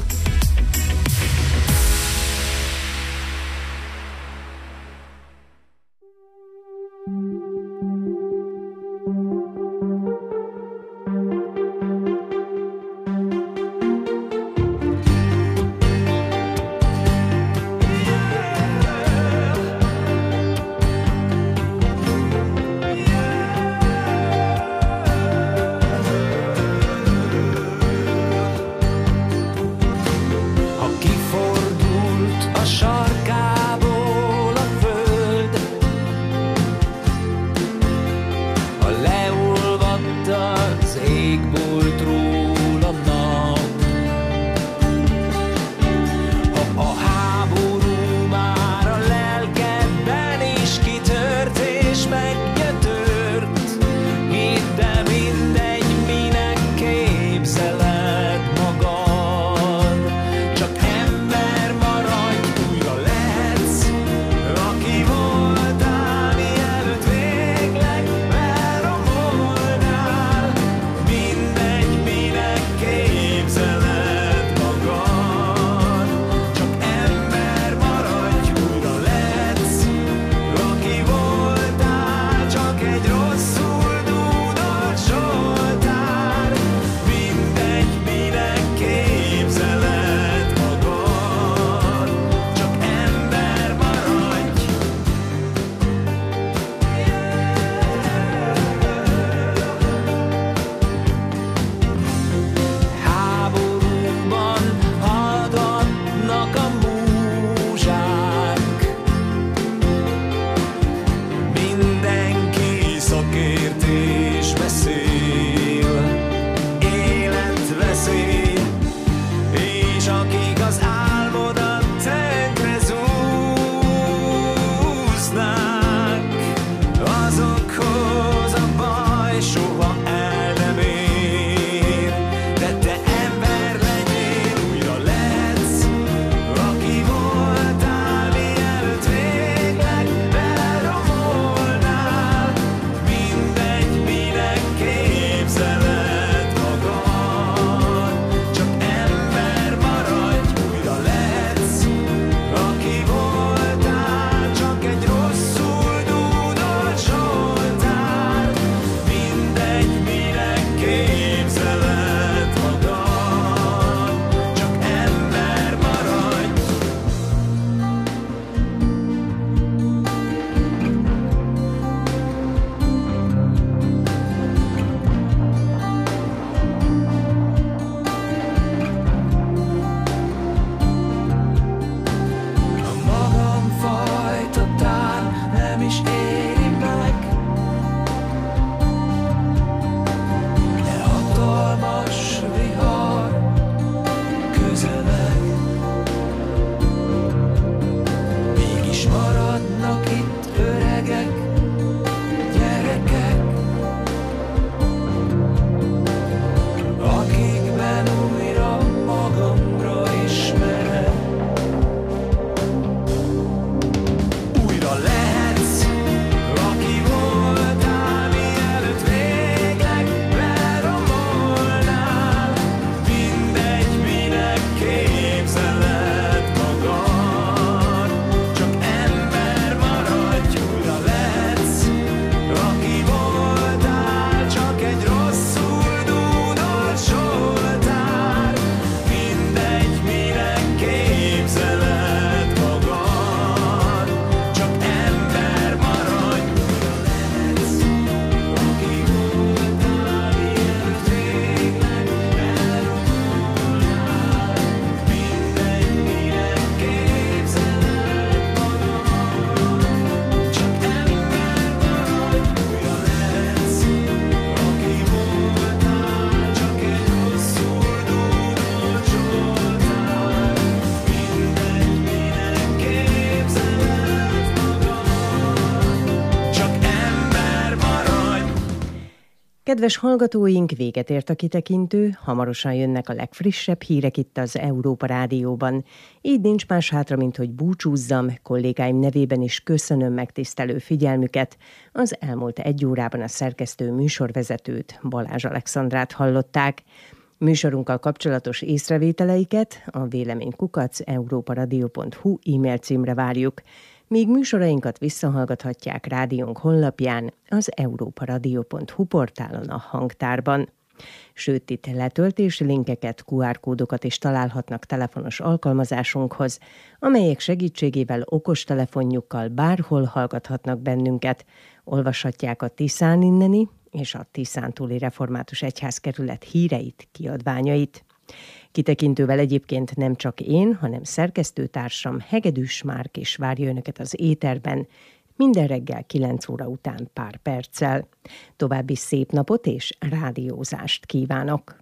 Speaker 3: Kedves hallgatóink, véget ért a kitekintő, hamarosan jönnek a legfrissebb hírek itt az Európa Rádióban. Így nincs más hátra, mint hogy búcsúzzam, kollégáim nevében is köszönöm megtisztelő figyelmüket. Az elmúlt 1 órában a szerkesztő műsorvezetőt, Balázs Alexandrát hallották. Műsorunkkal kapcsolatos észrevételeiket a vélemény@europaradio.hu e-mail címre várjuk. Míg műsorainkat visszahallgathatják rádiónk honlapján, az europaradio.hu portálon a hangtárban. Sőt, itt letöltési linkeket, QR-kódokat is találhatnak telefonos alkalmazásunkhoz, amelyek segítségével okostelefonjukkal bárhol hallgathatnak bennünket. Olvashatják a Tiszán inneni és a Tiszántúli Református Egyházkerület híreit, kiadványait. Kitekintővel egyébként nem csak én, hanem szerkesztőtársam Hegedűs Márk is várja önöket az éterben, minden reggel 9 óra után pár perccel. További szép napot és rádiózást kívánok!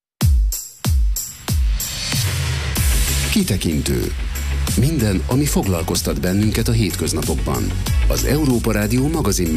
Speaker 1: Kitekintő. Minden, ami foglalkoztat bennünket a hétköznapokban. Az Európa Rádió magazin